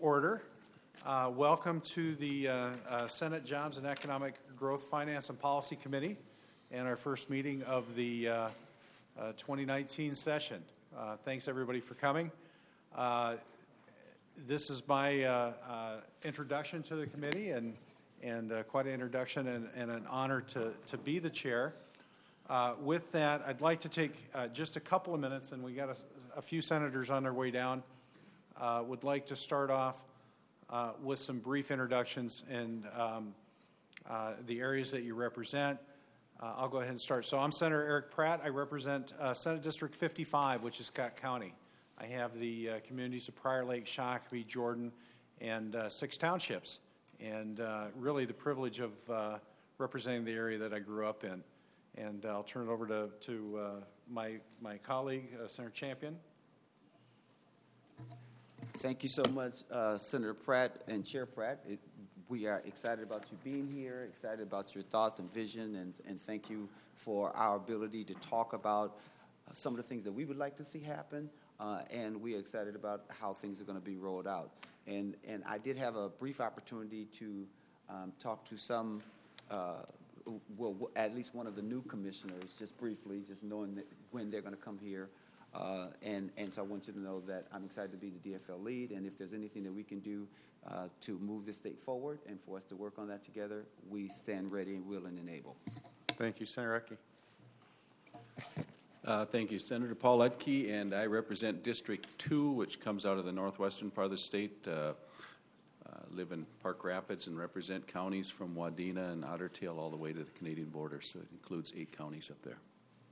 order. Welcome to the Senate Jobs and Economic Growth Finance and Policy Committee and our first meeting of the 2019 session. Thanks everybody for coming. This is my introduction to the committee and quite an introduction and an honor to be the chair. With that, I'd like to take just a couple of minutes, and we got a few senators on their way down. Would like to start off with some brief introductions and the areas that you represent. I'll go ahead and start. So I'm Senator Eric Pratt. I represent Senate District 55, which is Scott County. I have the communities of Prior Lake, Shakopee, Jordan, and 6 townships, and really the privilege of representing the area that I grew up in. And I'll turn it over to my colleague, Senator Champion. Thank you so much, Senator Pratt and Chair Pratt. We are excited about you being here, excited about your thoughts and vision, and thank you for our ability to talk about some of the things that we would like to see happen, and we are excited about how things are going to be rolled out. And I did have a brief opportunity to talk to some, at least one of the new commissioners, just briefly, just knowing that when they're going to come here. And so I want you to know that I'm excited to be the DFL lead, and if there's anything that we can do to move this state forward and for us to work on that together, we stand ready and willing and able. Thank you, Senator Ecke. Thank you, Senator Paul Etke, and I represent District 2, which comes out of the northwestern part of the state. Live in Park Rapids and represent counties from Wadena and Otter Tail all the way to the Canadian border, so it includes 8 counties up there.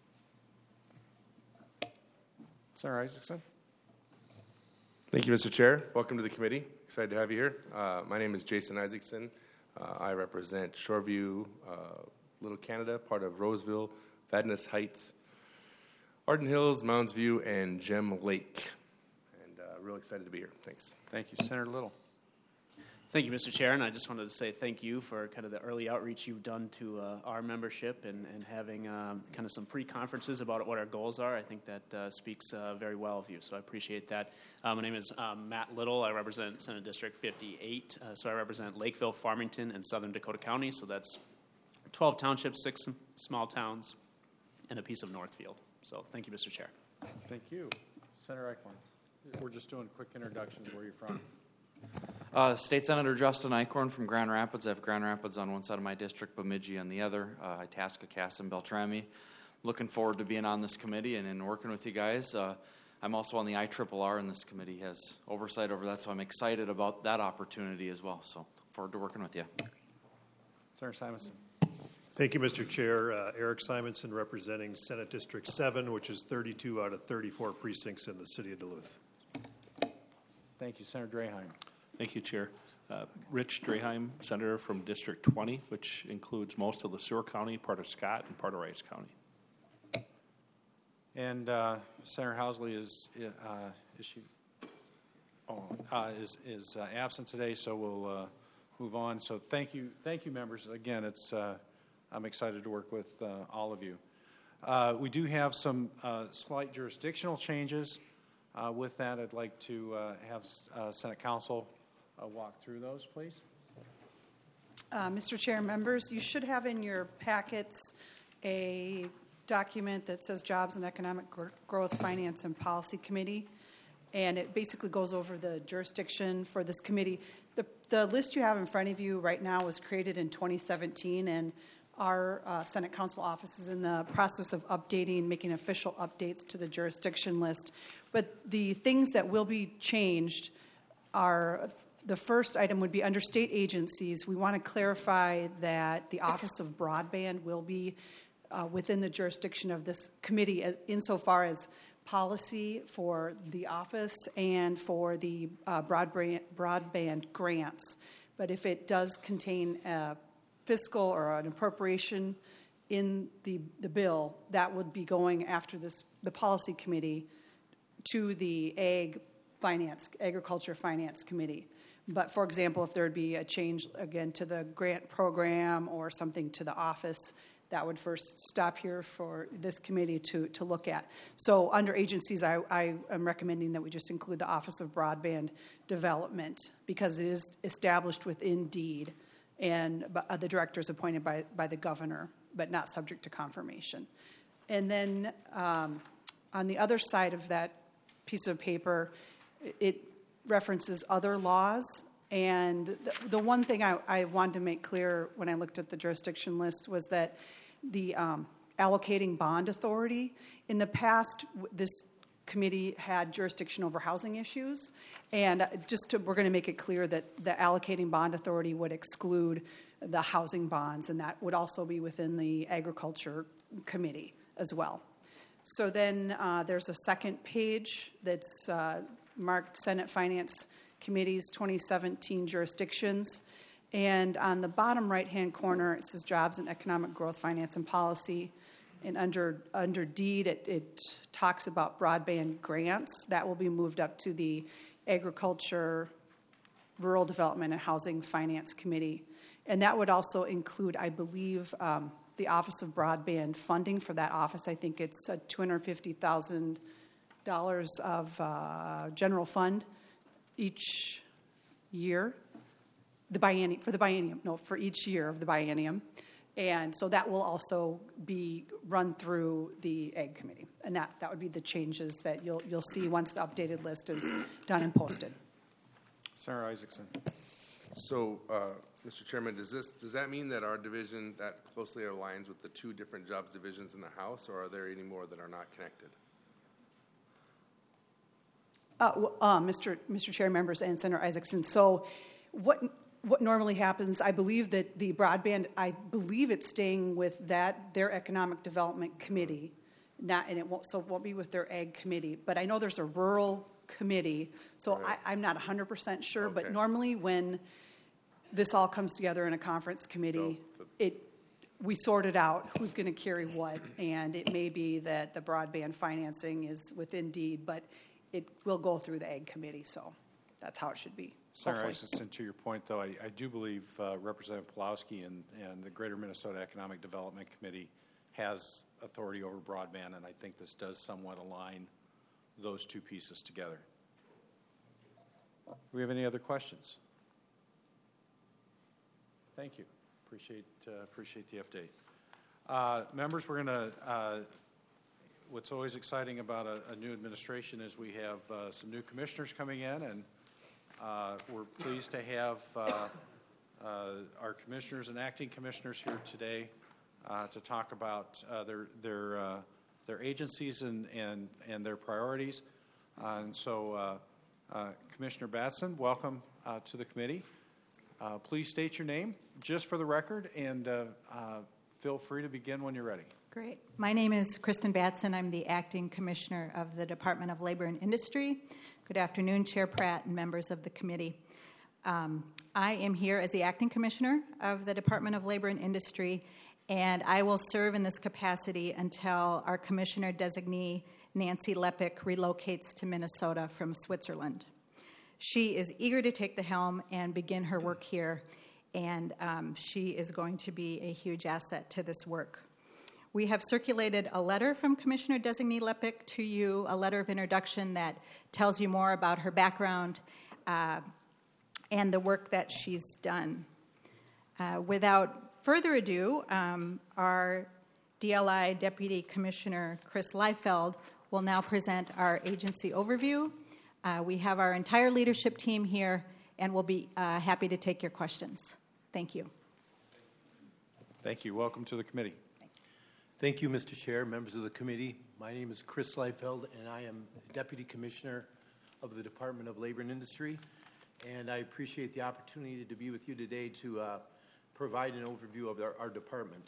Senator Isaacson. Thank you, Mr. Chair. Welcome to the committee. Excited to have you here. My name is Jason Isaacson. I represent Shoreview, Little Canada, part of Roseville, Vadnais Heights, Arden Hills, Mounds View, and Gem Lake. And real excited to be here. Thanks. Thank you, Senator Little. Thank you, Mr. Chair, and I just wanted to say thank you for kind of the early outreach you've done to our membership and having kind of some pre-conferences about what our goals are. I think that speaks very well of you, so I appreciate that. My name is Matt Little. I represent Senate District 58, so I represent Lakeville, Farmington, and Southern Dakota County, so that's 12 townships, 6 small towns, and a piece of Northfield. So thank you, Mr. Chair. Thank you. Senator Eichhorn. We're just doing quick introductions. Where are you from? State Senator Justin Eichhorn from Grand Rapids. I have Grand Rapids on one side of my district, Bemidji on the other, Itasca, Cass, and Beltrami. Looking forward to being on this committee and working with you guys. I'm also on the IRRR, and this committee has oversight over that, so I'm excited about that opportunity as well. So look forward to working with you. Senator Simonson. Thank you, Mr. Chair. Eric Simonson representing Senate District 7, which is 32 out of 34 precincts in the city of Duluth. Thank you, Senator Draheim. Thank you, Chair. Rich Draheim, Senator from District 20, which includes most of LeSueur County, part of Scott, and part of Rice County. And Senator Housley is absent today, so we'll move on. So thank you, members. Again, I'm excited to work with all of you. We do have some slight jurisdictional changes. With that, I'd like to have Senate Counsel walk through those, please. Mr. Chair, members, you should have in your packets a document that says Jobs and Economic Growth Finance and Policy Committee, and it basically goes over the jurisdiction for this committee. The list you have in front of you right now was created in 2017, and our Senate Counsel office is in the process of updating, making official updates to the jurisdiction list. But the things that will be changed are, the first item would be under state agencies. We want to clarify that the Office of Broadband will be within the jurisdiction of this committee insofar as policy for the office and for the broadband grants. But if it does contain a fiscal or an appropriation in the bill, that would be going after the policy committee to the Agriculture Finance Committee. But, for example, if there would be a change, again, to the grant program or something to the office, that would first stop here for this committee to look at. So under agencies, I am recommending that we just include the Office of Broadband Development because it is established within deed, and the director is appointed by the governor, but not subject to confirmation. And then on the other side of that piece of paper, it references other laws. And the one thing I wanted to make clear when I looked at the jurisdiction list was that the allocating bond authority, in the past, this committee had jurisdiction over housing issues. And we're going to make it clear that the allocating bond authority would exclude the housing bonds, and that would also be within the agriculture committee as well. So then there's a second page that's marked Senate Finance Committee's 2017 jurisdictions. And on the bottom right-hand corner, it says Jobs and Economic Growth, Finance, and Policy. And under deed, it talks about broadband grants. That will be moved up to the Agriculture, Rural Development, and Housing Finance Committee. And that would also include, I believe, the Office of Broadband funding for that office. I think it's $250,000 of general fund each year, for each year of the biennium. And so that will also be run through the Ag Committee. And that would be the changes that you'll see once the updated list is done and posted. Senator Isaacson. So, Mr. Chairman, does that mean that our division that closely aligns with the two different jobs divisions in the House, or are there any more that are not connected? Mr. Chair, members, and Senator Isaacson. So, what normally happens? I believe that the broadband. I believe it's staying with their Economic Development Committee, and it won't be with their Ag Committee. But I know there's a Rural Committee, so right. I'm not 100% sure. Okay. But normally, when this all comes together in a conference committee, we sort it out who's going to carry what, and it may be that the broadband financing is within deed, but it will go through the Ag Committee, so that's how it should be. Senator Isaacson, to your point, though, I do believe Representative Pulowski and the Greater Minnesota Economic Development Committee has authority over broadband, and I think this does somewhat align those two pieces together. Do we have any other questions? Thank you. Appreciate the update. Members, we're going to what's always exciting about a new administration is we have some new commissioners coming in, and we're pleased to have our commissioners and acting commissioners here today to talk about their agencies and their priorities. And so, Commissioner Batson, welcome to the committee. Please state your name, just for the record, and feel free to begin when you're ready. Great. My name is Kristen Batson. I'm the Acting Commissioner of the Department of Labor and Industry. Good afternoon, Chair Pratt and members of the committee. I am here as the Acting Commissioner of the Department of Labor and Industry, and I will serve in this capacity until our Commissioner designee, Nancy Leppick, relocates to Minnesota from Switzerland. She is eager to take the helm and begin her work here, and she is going to be a huge asset to this work. We have circulated a letter from Commissioner Designee Leppick to you, a letter of introduction that tells you more about her background and the work that she's done. Without further ado, our DLI Deputy Commissioner Chris Liefeld will now present our agency overview. We have our entire leadership team here, and we'll be happy to take your questions. Thank you. Thank you. Welcome to the committee. Thank you, Mr. Chair, members of the committee. My name is Chris Liefeld, and I am Deputy Commissioner of the Department of Labor and Industry. And I appreciate the opportunity to be with you today to provide an overview of our department.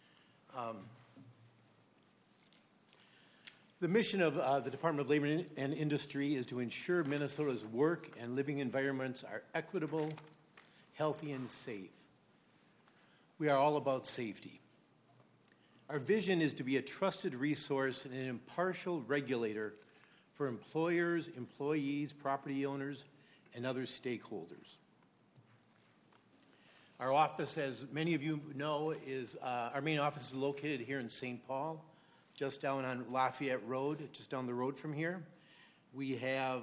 The mission of the Department of Labor and Industry is to ensure Minnesota's work and living environments are equitable, healthy, and safe. We are all about safety. Our vision is to be a trusted resource and an impartial regulator for employers, employees, property owners, and other stakeholders. Our office, as many of you know, is our main office is located here in St. Paul, just down on Lafayette Road, just down the road from here. We have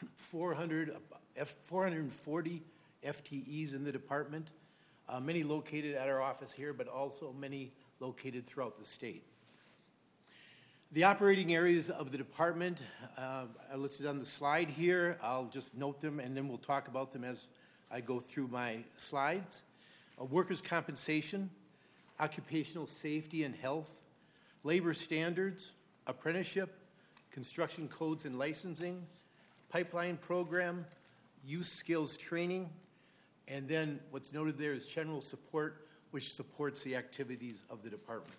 440 FTEs in the department, many located at our office here, but also many located throughout the state. The operating areas of the department are listed on the slide here. I'll just note them, and then we'll talk about them as I go through my slides. Workers' compensation, occupational safety and health, labor standards, apprenticeship, construction codes and licensing, pipeline program, youth skills training, and then what's noted there is general support, which supports the activities of the department.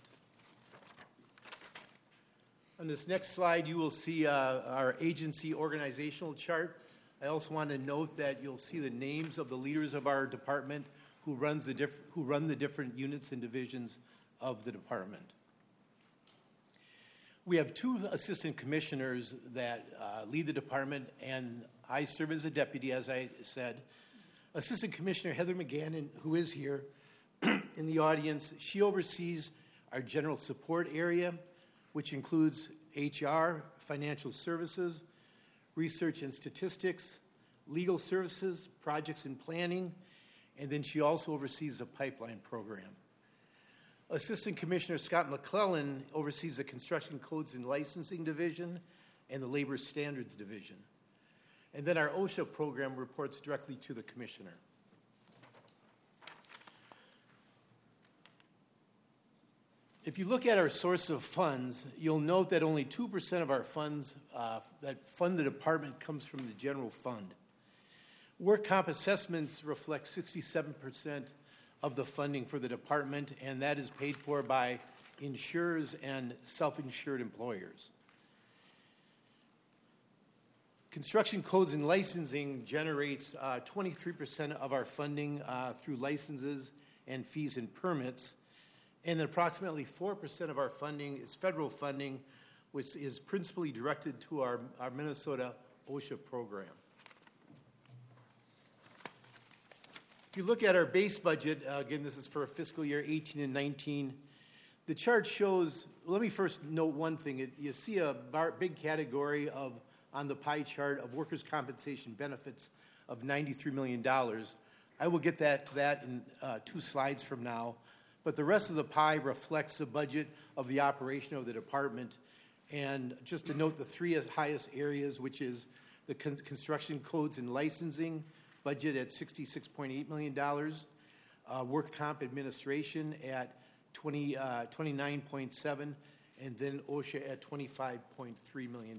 On this next slide, you will see our agency organizational chart. I also want to note that you'll see the names of the leaders of our department who run the different units and divisions of the department. We have 2 assistant commissioners that lead the department, and I serve as a deputy, as I said. Assistant Commissioner Heather McGannon, who is here in the audience, she oversees our general support area, which includes HR, financial services, research and statistics, legal services, projects and planning, and then she also oversees the pipeline program. Assistant Commissioner Scott McClellan oversees the Construction Codes and Licensing Division and the Labor Standards Division. And then our OSHA program reports directly to the Commissioner. If you look at our source of funds, you'll note that only 2% of our funds that fund the department comes from the general fund. Work comp assessments reflect 67% of the funding for the department, and that is paid for by insurers and self-insured employers. Construction codes and licensing generates 23% of our funding through licenses and fees and permits, and then approximately 4% of our funding is federal funding, which is principally directed to our Minnesota OSHA program. If you look at our base budget, again, this is for fiscal year 18 and 19, the chart shows, let me first note one thing. You see a big category on the pie chart of workers' compensation benefits of $93 million. I will get to that in 2 slides from now. But the rest of the pie reflects the budget of the operation of the department. And just to note the 3 highest areas, which is the construction codes and licensing, budget at $66.8 million, work comp administration at $29.7, and then OSHA at $25.3 million.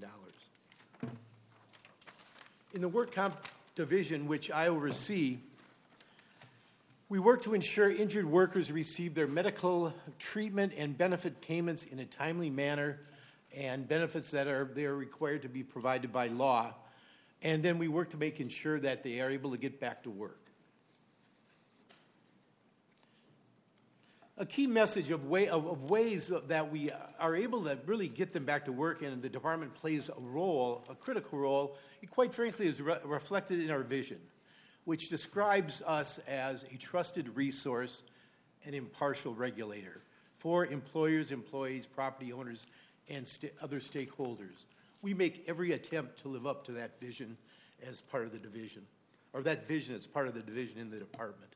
In the work comp division, which I oversee, we work to ensure injured workers receive their medical treatment and benefit payments in a timely manner, and benefits that they are required to be provided by law. And then we work to make sure that they are able to get back to work. A key message of ways that we are able to really get them back to work, and the department plays a critical role, it quite frankly is reflected in our vision, which describes us as a trusted resource and impartial regulator for employers, employees, property owners, and other stakeholders. We make every attempt to live up to that vision as part of the division, or that vision as part of the division in the department.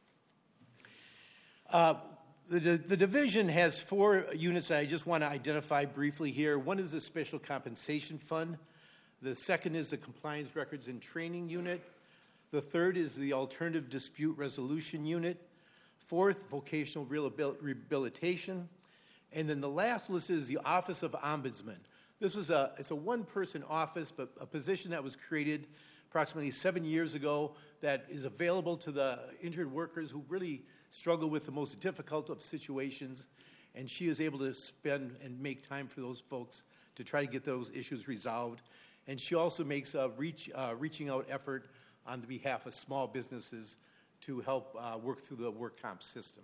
The division has 4 units that I just want to identify briefly here. One is the Special Compensation Fund. The second is the Compliance Records and Training Unit. The third is the Alternative Dispute Resolution Unit. Fourth, Vocational Rehabilitation. And then the last list is the Office of Ombudsman. It's a one-person office, but a position that was created approximately 7 years ago that is available to the injured workers who really struggle with the most difficult of situations. And she is able to spend and make time for those folks to try to get those issues resolved. And she also makes a reaching out effort on the behalf of small businesses to help work through the work comp system.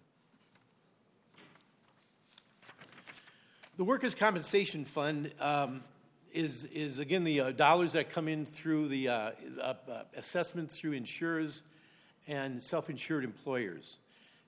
The Workers' Compensation Fund is again, the dollars that come in through the assessment through insurers and self-insured employers.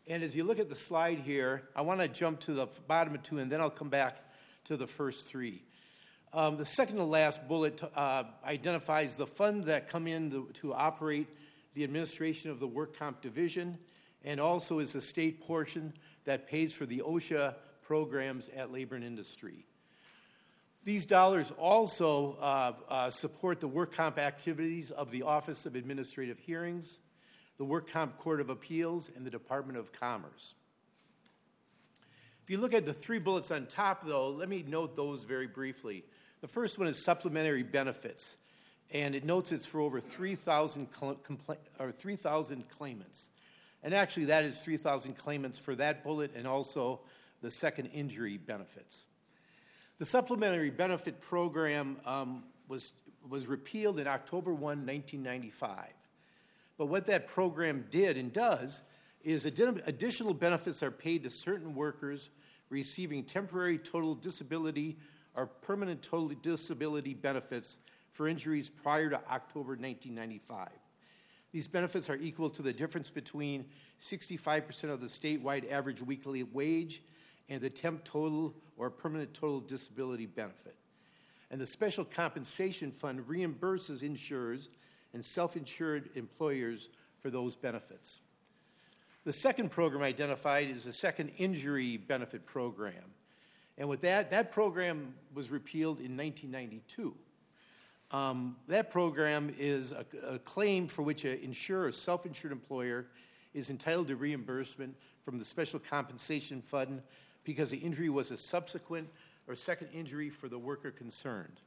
And as you look at the slide here, I want to jump to the bottom of 2, and then I'll come back to the first 3. The second to last bullet identifies the funds that come in to operate the administration of the work comp division, and also is the state portion that pays for the OSHA programs at Labor and Industry. These dollars also support the work comp activities of the Office of Administrative Hearings, the Work Comp Court of Appeals, and the Department of Commerce. If you look at the 3 bullets on top, though, let me note those very briefly. The first one is supplementary benefits, and it notes it's for over 3,000 claimants. And actually, that is 3,000 claimants for that bullet and also the second injury benefits. The supplementary benefit program was repealed in October 1, 1995. But what that program did and does is additional benefits are paid to certain workers receiving temporary total disability or permanent total disability benefits for injuries prior to October 1995. These benefits are equal to the difference between 65% of the statewide average weekly wage and the temp total or permanent total disability benefit. And the Special Compensation Fund reimburses insurers and self-insured employers for those benefits. The second program identified is the second injury benefit program. And with that program was repealed in 1992. That program is a claim for which an insurer or self-insured employer is entitled to reimbursement from the Special Compensation Fund because the injury was a subsequent or second injury for the worker concerned.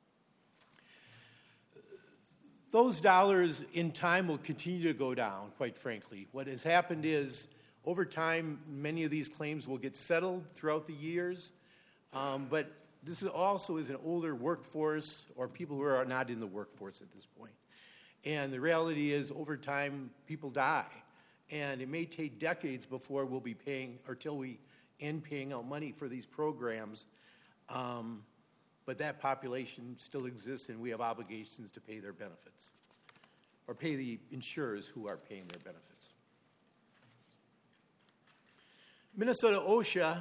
Those dollars in time will continue to go down, quite frankly. What has happened is, over time, many of these claims will get settled throughout the years, but this is also is an older workforce or people who are not in the workforce at this point. And the reality is, over time, people die. And it may take decades before we'll be paying, or till we end paying out money for these programs. But that population still exists, and we have obligations to pay their benefits, or pay the insurers who are paying their benefits. Minnesota OSHA,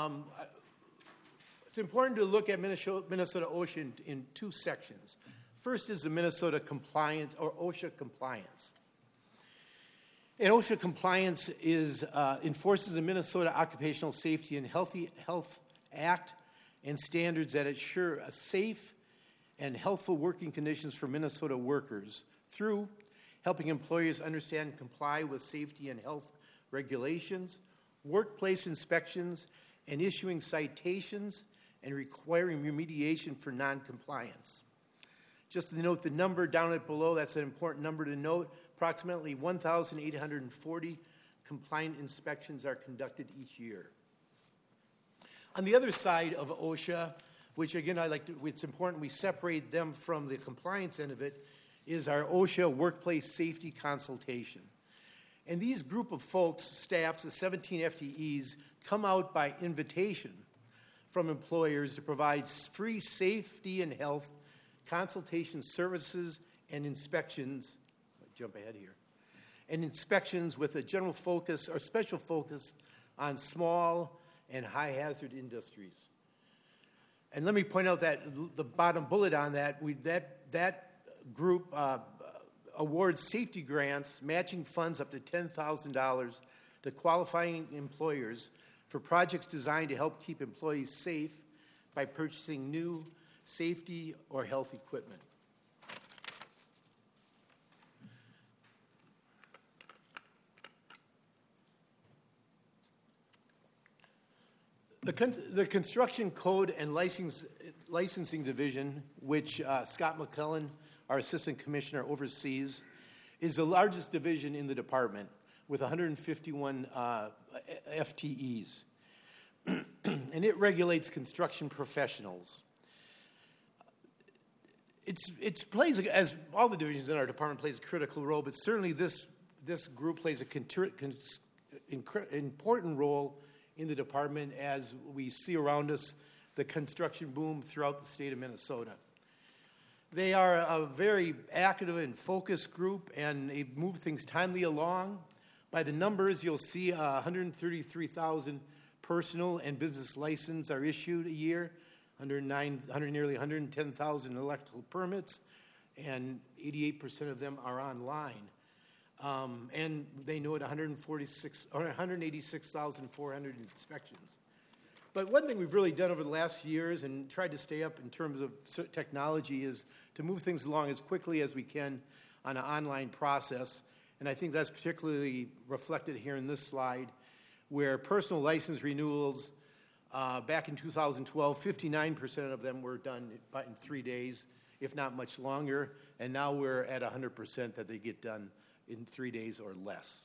it's important to look at Minnesota OSHA in 2 sections. First is the Minnesota compliance, or OSHA compliance. And OSHA compliance enforces the Minnesota Occupational Safety and Health Act and standards that ensure a safe and healthful working conditions for Minnesota workers through helping employers understand and comply with safety and health regulations, workplace inspections, and issuing citations and requiring remediation for noncompliance. Just to note the number down at below, that's an important number to note. Approximately 1,840 compliant inspections are conducted each year. On the other side of OSHA, which again it's important we separate them from the compliance end of it, is our OSHA workplace safety consultation. And these group of folks, staffs, the 17 FTEs, come out by invitation from employers to provide free safety and health consultation services and inspections. Jump ahead here. And inspections with a general focus or special focus on small and high-hazard industries. And let me point out that the bottom bullet on that, that group awards safety grants, matching funds up to $10,000 to qualifying employers for projects designed to help keep employees safe by purchasing new safety or health equipment. The Construction Code and Licensing Division, which Scott McClellan, our Assistant Commissioner, oversees, is the largest division in the department with 151 FTEs. And it regulates construction professionals. It plays, as all the divisions in our department, plays a critical role, but certainly this group plays an important role in the department as we see around us the construction boom throughout the state of Minnesota. They are a very active and focused group, and they move things timely along By the numbers, you'll see 133,000 personal and business licenses are issued a year, nearly 110,000 electrical permits, and 88% of them are online. And they note 186,400 inspections. But one thing we've really done over the last years and tried to stay up in terms of technology is to move things along as quickly as we can on an online process. And I think that's particularly reflected here in this slide, where personal license renewals back in 2012, 59% of them were done in 3 days, if not much longer. And now we're at 100% that they get done in 3 days or less.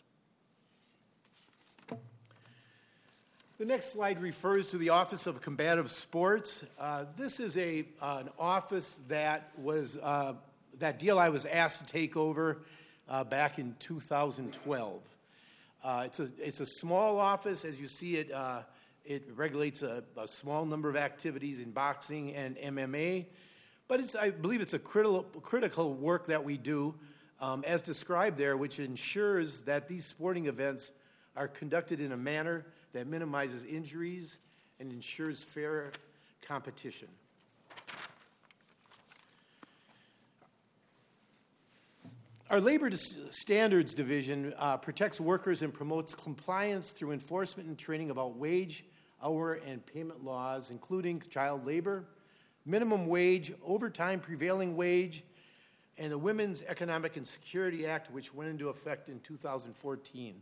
The next slide refers to the Office of Combative Sports. This is an office that was that deal I was asked to take over back in 2012. It's a small office. As you see it, it regulates a small number of activities in boxing and MMA. But I believe it's a critical work that we do, as described there, which ensures that these sporting events are conducted in a manner that minimizes injuries and ensures fair competition. Our Labor Standards Division protects workers and promotes compliance through enforcement and training about wage, hour, and payment laws, including child labor, minimum wage, overtime prevailing wage, and the Women's Economic and Security Act, which went into effect in 2014.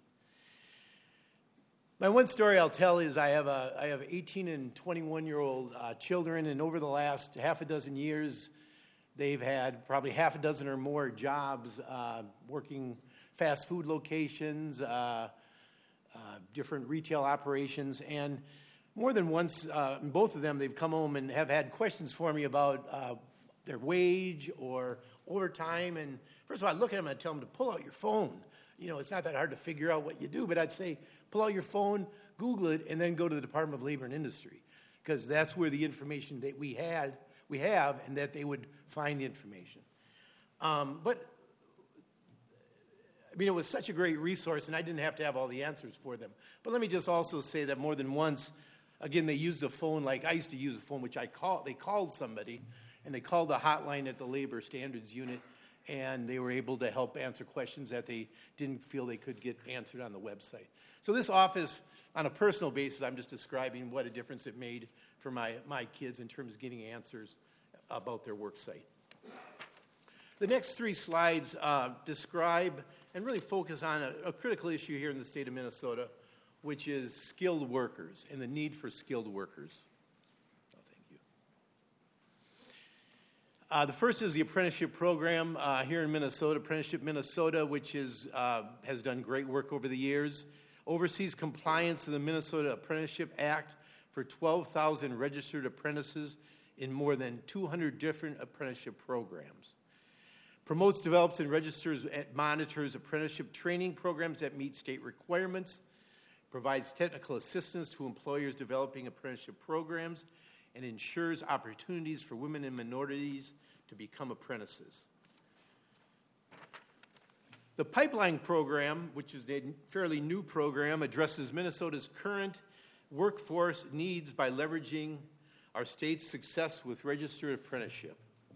My one story I'll tell is I have 18 and 21-year-old children, and over the last half a dozen years, they've had probably half a dozen or more jobs working fast food locations, different retail operations, and more than once, in both of them, they've come home and have had questions for me about their wage or overtime. And first of all, I look at them and I tell them to pull out your phone. You know, it's not that hard to figure out what you do, but I'd say pull out your phone, Google it, and then go to the Department of Labor and Industry, because that's where the information that we have, and that they would find the information. But I mean, it was such a great resource, and I didn't have to have all the answers for them. But let me just also say that more than once, again, they used a phone like I used to use a phone, which they called somebody, and they called the hotline at the Labor Standards Unit, and they were able to help answer questions that they didn't feel they could get answered on the website. So this office, on a personal basis, I'm just describing what a difference it made for my kids in terms of getting answers about their work site. The next three slides describe and really focus on a critical issue here in the state of Minnesota, which is skilled workers and the need for skilled workers. Oh, thank you. The first is the apprenticeship program here in Minnesota, Apprenticeship Minnesota, which has done great work over the years, oversees compliance of the Minnesota Apprenticeship Act for 12,000 registered apprentices in more than 200 different apprenticeship programs. Promotes, develops, and registers and monitors apprenticeship training programs that meet state requirements, provides technical assistance to employers developing apprenticeship programs, and ensures opportunities for women and minorities to become apprentices. The Pipeline program, which is a fairly new program, addresses Minnesota's current workforce needs by leveraging our state's success with registered apprenticeship.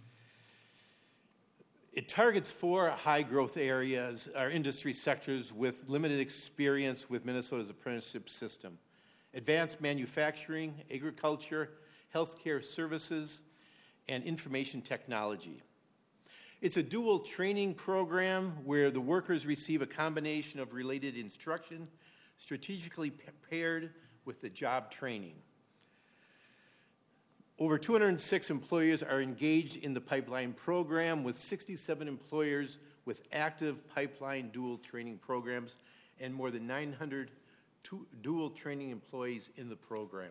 It targets 4 high-growth areas, or industry sectors with limited experience with Minnesota's apprenticeship system: advanced manufacturing, agriculture, healthcare services, and information technology. It's a dual training program where the workers receive a combination of related instruction, strategically paired with the job training. Over 206 employers are engaged in the Pipeline program, with 67 employers with active Pipeline dual training programs and more than 900 dual training employees in the program.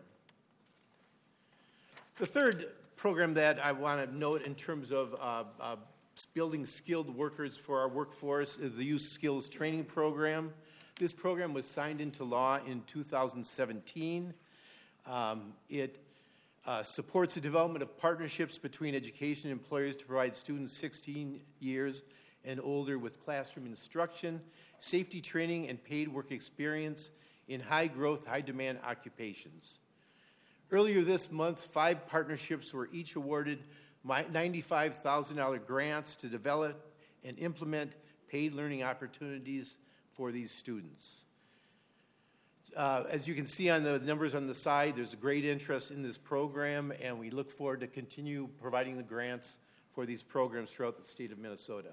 The third program that I want to note in terms of building skilled workers for our workforce is the Youth Skills Training Program. This program was signed into law in 2017. It supports the development of partnerships between education and employers to provide students 16 years and older with classroom instruction, safety training, and paid work experience in high-growth, high-demand occupations. Earlier this month, 5 partnerships were each awarded $95,000 grants to develop and implement paid learning opportunities for these students. As you can see on the numbers on the side, there's a great interest in this program, and we look forward to continue providing the grants for these programs throughout the state of Minnesota.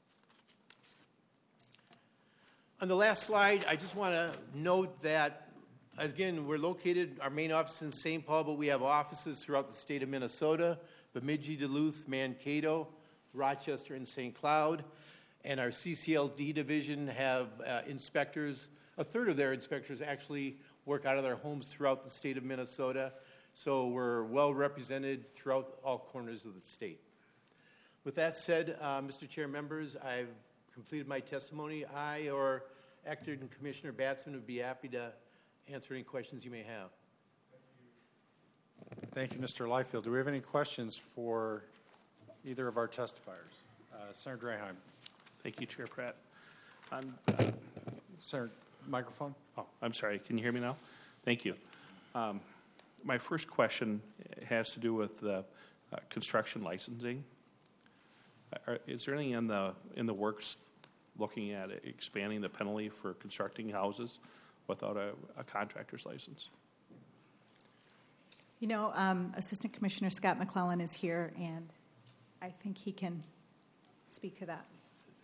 On the last slide, I just want to note that, again, we're located, our main office in St. Paul, but we have offices throughout the state of Minnesota, Bemidji, Duluth, Mankato, Rochester, and St. Cloud. And our CCLD division have inspectors. A third of their inspectors actually work out of their homes throughout the state of Minnesota. So we're well represented throughout all corners of the state. With that said, Mr. Chair, members, I've completed my testimony. I or Acting Commissioner Batson would be happy to answer any questions you may have. Thank you, Mr. Liefeld. Do we have any questions for either of our testifiers? Senator Draheim. Thank you, Chair Pratt. Senator, microphone. Oh, I'm sorry. Can you hear me now? Thank you. My first question has to do with the construction licensing. Is there anything in the works looking at expanding the penalty for constructing houses without a contractor's license? You know, Assistant Commissioner Scott McClellan is here, and I think he can speak to that.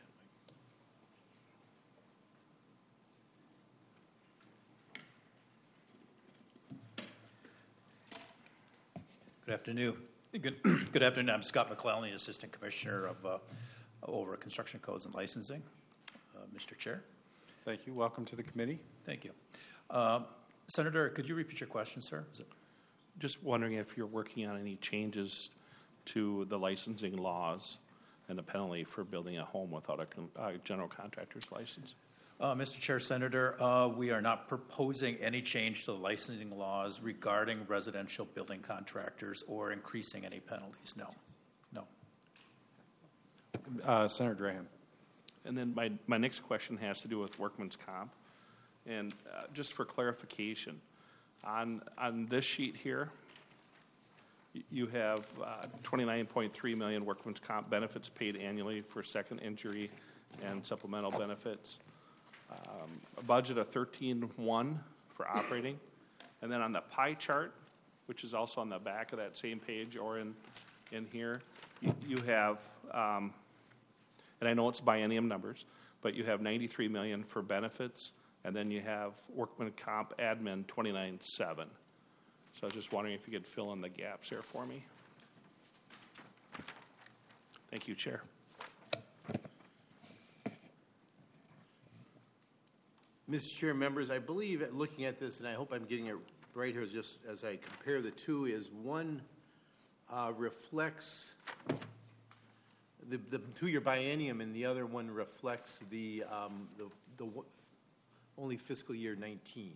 Good afternoon. Good afternoon. I'm Scott McClellan, Assistant Commissioner of over Construction Codes and Licensing. Mr. Chair. Thank you. Welcome to the committee. Thank you. Senator, could you repeat your question, sir? Just wondering if you're working on any changes to the licensing laws and the penalty for building a home without a general contractor's license. Mr. Chair, Senator, we are not proposing any change to the licensing laws regarding residential building contractors or increasing any penalties. No. Senator Draheim. And then my next question has to do with workman's comp. And just for clarification, on this sheet here, you have $29.3 million workman's comp benefits paid annually for second injury and supplemental benefits. A budget of $13.1 for operating. And then on the pie chart, which is also on the back of that same page or in here, you have, and I know it's biennium numbers, but you have $93 million for benefits, and then you have workman comp admin $29.7. So I was just wondering if you could fill in the gaps there for me. Thank you, Chair. Mr. Chair, members, I believe looking at this, and I hope I'm getting it right here, just as I compare the two, is one reflects the 2-year biennium, and the other one reflects the only fiscal year 19.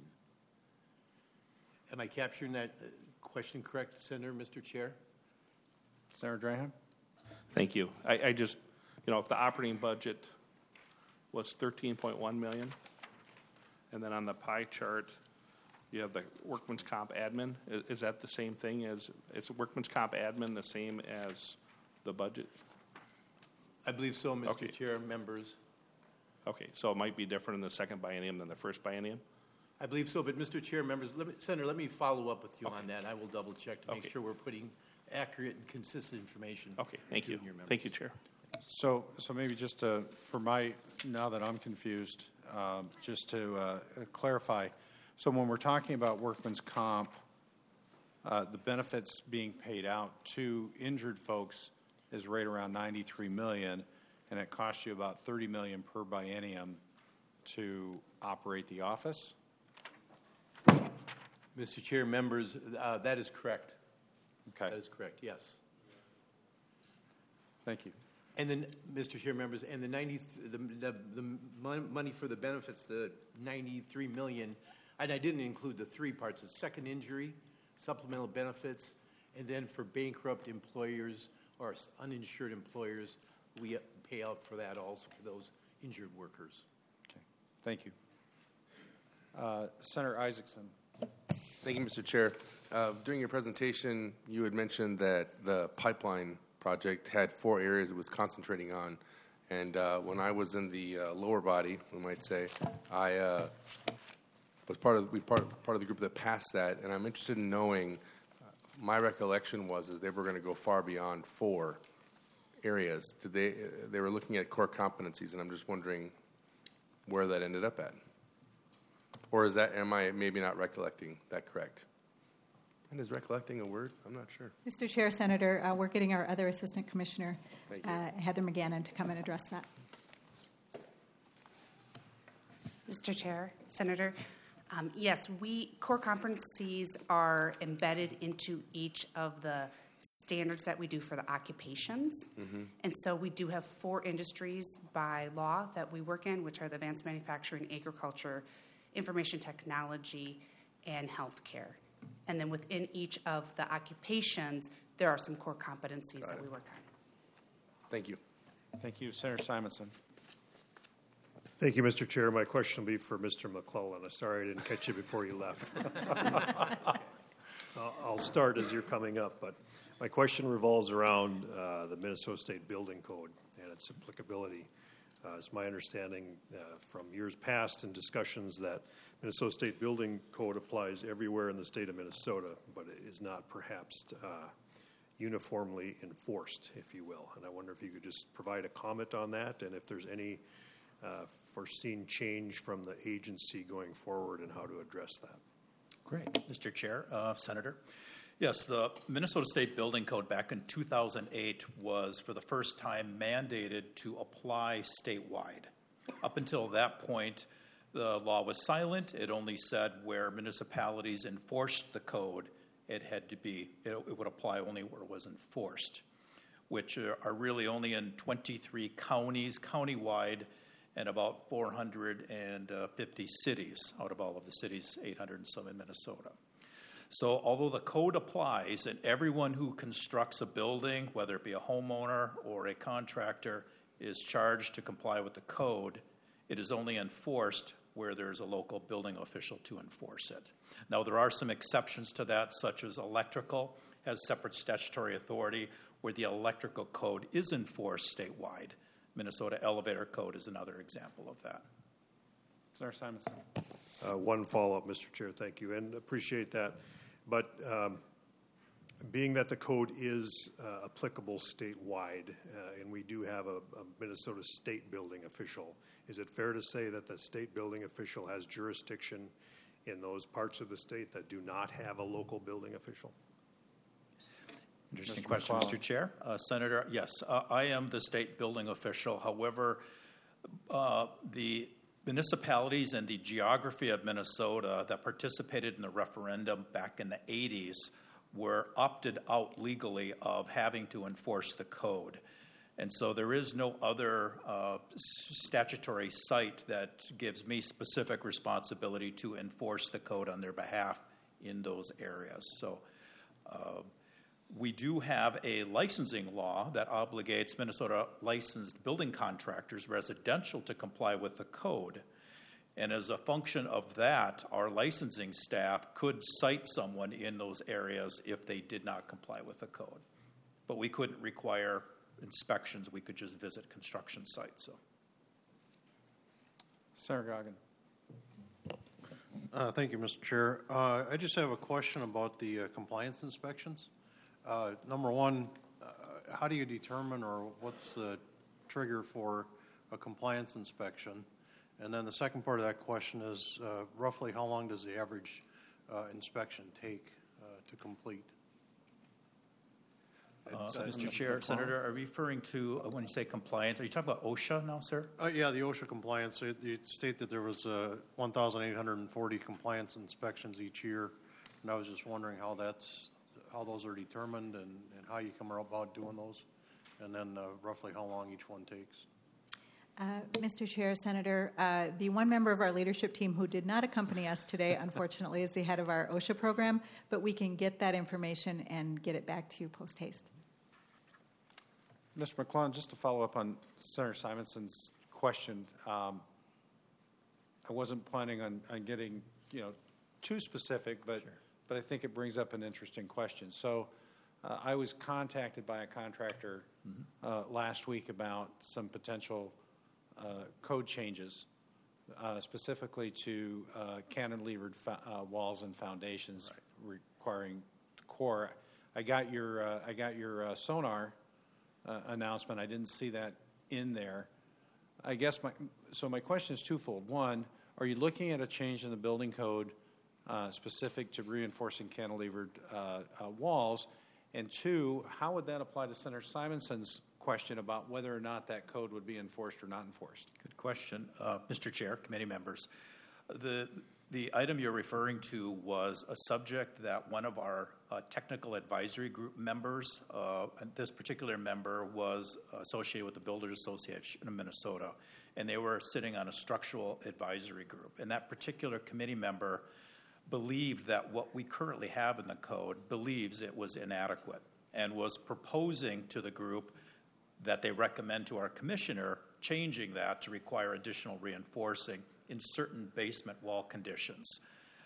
Am I capturing that question correct, Senator, Mr. Chair? Senator Draheim. Thank you. I just, if the operating budget was $13.1 million, and then on the pie chart, you have the workman's comp admin. Is that the same thing is workman's comp admin the same as the budget? I believe so, Mr. Okay. Chair, members. Okay, so it might be different in the second biennium than the first biennium? I believe so, but Mr. Chair, members, Senator, let me follow up with you on that. I will double check to make sure we're putting accurate and consistent information. Okay, thank you. Your members. Thank you, Chair. So maybe just now that I'm confused, just to clarify. So when we're talking about workman's comp, the benefits being paid out to injured folks is right around $93 million, and it costs you about $30 million per biennium to operate the office? Mr. Chair, members, that is correct. Okay. That is correct, yes. Thank you. And then, Mr. Chair, members, and the money for the benefits, the $93 million, and I didn't include the 3 parts: the second injury, supplemental benefits, and then for bankrupt employers or uninsured employers, we pay out for that also for those injured workers. Okay. Thank you. Senator Isaacson. Thank you, Mr. Chair. During your presentation, you had mentioned that the pipeline project had 4 areas it was concentrating on. And when I was in the lower body, we might say, I was part of the group that passed that. And I'm interested in knowing, my recollection was that they were going to go far beyond 4 areas. They were looking at core competencies, and I'm just wondering where that ended up at. Or am I maybe not recollecting that correct? And is recollecting a word? I'm not sure. Mr. Chair, Senator, we're getting our other Assistant Commissioner, Heather McGannon, to come and address that. Mr. Chair, Senator, yes, core competencies are embedded into each of the standards that we do for the occupations. Mm-hmm. And so we do have 4 industries by law that we work in, which are the advanced manufacturing, agriculture, information technology, and healthcare. And then within each of the occupations, there are some core competencies that we work on. Thank you. Thank you. Senator Simonson. Thank you, Mr. Chair. My question will be for Mr. McClellan. I'm sorry I didn't catch you before you left. I'll start as you're coming up, but my question revolves around the Minnesota State Building Code and its applicability. It's my understanding from years past and discussions that Minnesota State Building Code applies everywhere in the state of Minnesota, but it is not perhaps uniformly enforced, if you will. And I wonder if you could just provide a comment on that and if there's any foreseen change from the agency going forward and how to address that. Great. Mr. Chair, Senator. Yes, the Minnesota State Building Code back in 2008 was for the first time mandated to apply statewide. Up until that point, the law was silent. It only said where municipalities enforced the code, it would apply only where it was enforced, which are really only in 23 counties, countywide, and about 450 cities out of all of the cities, 800 and some in Minnesota. So although the code applies and everyone who constructs a building, whether it be a homeowner or a contractor, is charged to comply with the code, it is only enforced where there is a local building official to enforce it. Now, there are some exceptions to that, such as electrical has separate statutory authority where the electrical code is enforced statewide. Minnesota Elevator Code is another example of that. Senator Simonson. One follow-up, Mr. Chair, thank you, and appreciate that. But being that the code is applicable statewide, and we do have a Minnesota state building official, is it fair to say that the state building official has jurisdiction in those parts of the state that do not have a local building official? Interesting question, Mr. Chair. Senator, yes, I am the state building official. However, the municipalities and the geography of Minnesota that participated in the referendum back in the 80s were opted out legally of having to enforce the code. And so there is no other statutory site that gives me specific responsibility to enforce the code on their behalf in those areas. So we do have a licensing law that obligates Minnesota licensed building contractors residential to comply with the code. And as a function of that, our licensing staff could cite someone in those areas if they did not comply with the code. But we couldn't require inspections. We could just visit construction sites. So, Senator Goggin. Thank you, Mr. Chair. I just have a question about the compliance inspections. Number one, how do you determine or what's the trigger for a compliance inspection? And then the second part of that question is roughly how long does the average inspection take to complete? Mr. Chair, Senator, are you referring to, when you say compliant, are you talking about OSHA now, sir? Yeah, the OSHA compliance. You state that there was 1,840 compliance inspections each year, and I was just wondering how those are determined and how you come about doing those, and then roughly how long each one takes. Mr. Chair, Senator, the one member of our leadership team who did not accompany us today, unfortunately, is the head of our OSHA program, but we can get that information and get it back to you post-haste. Mr. McClellan, just to follow up on Senator Simonson's question, wasn't planning on getting, too specific, but I think it brings up an interesting question. So I was contacted by a contractor last week about some potential code changes, specifically to cantilevered walls and foundations requiring core. I got your sonar announcement. I didn't see that in there. I guess my question is twofold. One, are you looking at a change in the building code specific to reinforcing cantilevered walls? And two, how would that apply to Senator Simonson's question about whether or not that code would be enforced or not enforced? Good question. Mr. Chair, committee members, the item you're referring to was a subject that one of our technical advisory group members, and this particular member was associated with the Builders Association of Minnesota, and they were sitting on a structural advisory group. And that particular committee member believed that what we currently have in the code believes it was inadequate and was proposing to the group that they recommend to our commissioner changing that to require additional reinforcing in certain basement wall conditions.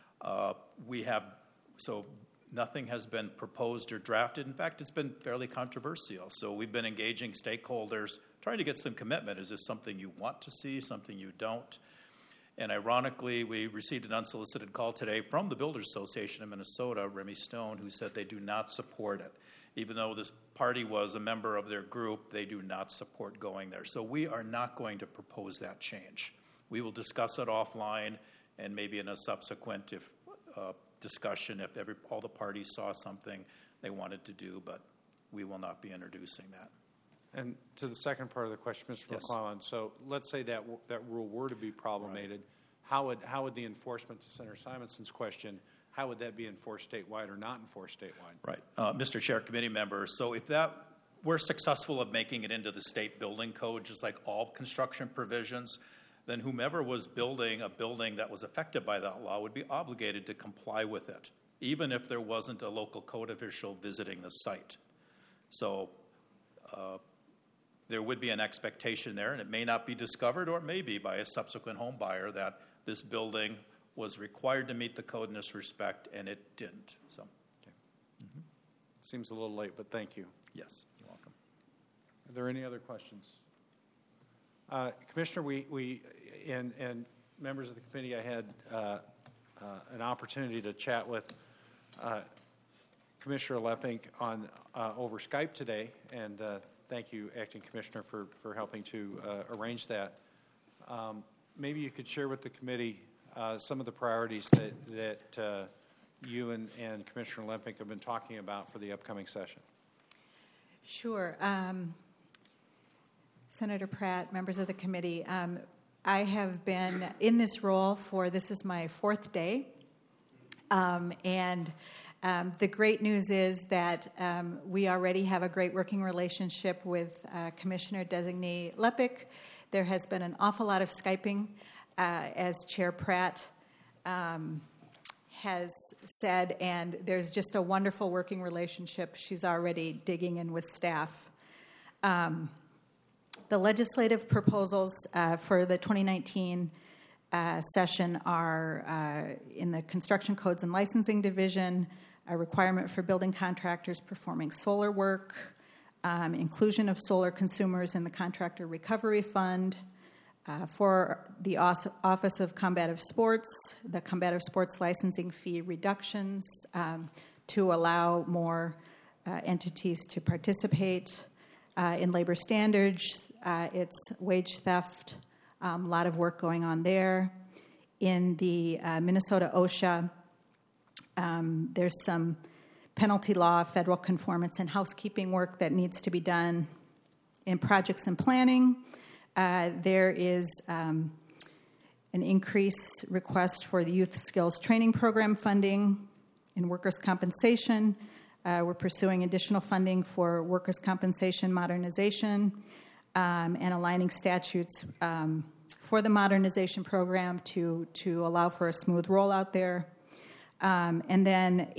So nothing has been proposed or drafted. In fact, it's been fairly controversial. So we've been engaging stakeholders, trying to get some commitment. Is this something you want to see, something you don't? And ironically, we received an unsolicited call today from the Builders Association of Minnesota, Remy Stone, who said they do not support it. Even though this party was a member of their group, they do not support going there. So we are not going to propose that change. We will discuss it offline and maybe in a subsequent discussion if all the parties saw something they wanted to do, but we will not be introducing that. And to the second part of the question, Mr. Yes. McClellan, so let's say that rule were to be promulgated, how would the enforcement, to Senator Simonson's question, how would that be enforced statewide or not enforced statewide? Right. Mr. Chair, committee members, so if we're successful of making it into the state building code, just like all construction provisions, then whomever was building a building that was affected by that law would be obligated to comply with it, even if there wasn't a local code official visiting the site. So there would be an expectation there, and it may not be discovered, or it may be by a subsequent home buyer, that this building was required to meet the code in this respect, and it didn't. So, okay. Seems a little late, but thank you. Yes, you're welcome. Are there any other questions? Commissioner, we and members of the committee, I had an opportunity to chat with Commissioner Leppink on over Skype today, and thank you, Acting Commissioner, for helping to arrange that. Maybe you could share with the committee some of the priorities that you and Commissioner Leppink have been talking about for the upcoming session. Sure. Senator Pratt, members of the committee, I have been in this role this is my fourth day, and the great news is that we already have a great working relationship with Commissioner-designee Leppink. There has been an awful lot of Skyping, as Chair Pratt has said, and there's just a wonderful working relationship. She's already digging in with staff. The legislative proposals for the 2019 session are in the Construction Codes and Licensing Division, a requirement for building contractors performing solar work, inclusion of solar consumers in the Contractor Recovery Fund, for the Office of Combative Sports, the Combative Sports licensing fee reductions to allow more entities to participate. In labor standards, it's wage theft, a lot of work going on there. In the Minnesota OSHA, there's some penalty law, federal conformance, and housekeeping work that needs to be done. In projects and planning, there is an increase request for the Youth Skills Training Program funding. In workers' compensation, we're pursuing additional funding for workers' compensation modernization and aligning statutes for the modernization program to allow for a smooth rollout there. And then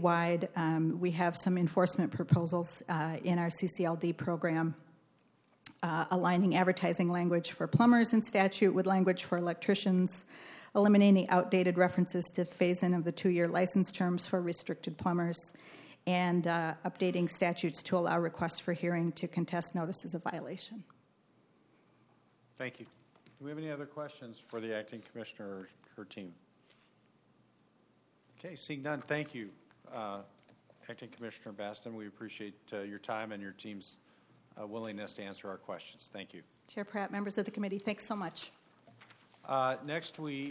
agency-wide, we have some enforcement proposals in our CCLD program. aligning advertising language for plumbers in statute with language for electricians, eliminating outdated references to phase-in of the 2-year license terms for restricted plumbers, and updating statutes to allow requests for hearing to contest notices of violation. Thank you. Do we have any other questions for the acting commissioner or her team? Okay, seeing none, thank you, Acting Commissioner Baston. We appreciate your time and your team's willingness to answer our questions. Thank you. Chair Pratt, members of the committee, thanks so much. Next, we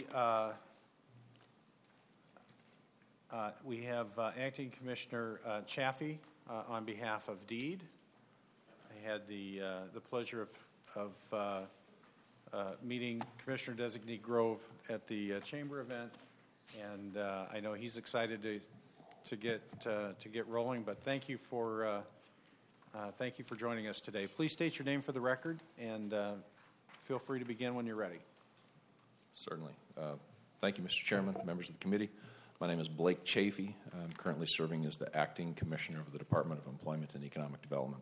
have Acting Commissioner Chaffee on behalf of DEED. I had the pleasure of meeting Commissioner Designee Grove at the chamber event, and I know he's excited to get rolling. But thank you for joining us today. Please state your name for the record, and feel free to begin when you're ready. Certainly. Thank you, Mr. Chairman, members of the committee. My name is Blake Chaffee. I'm currently serving as the Acting Commissioner of the Department of Employment and Economic Development.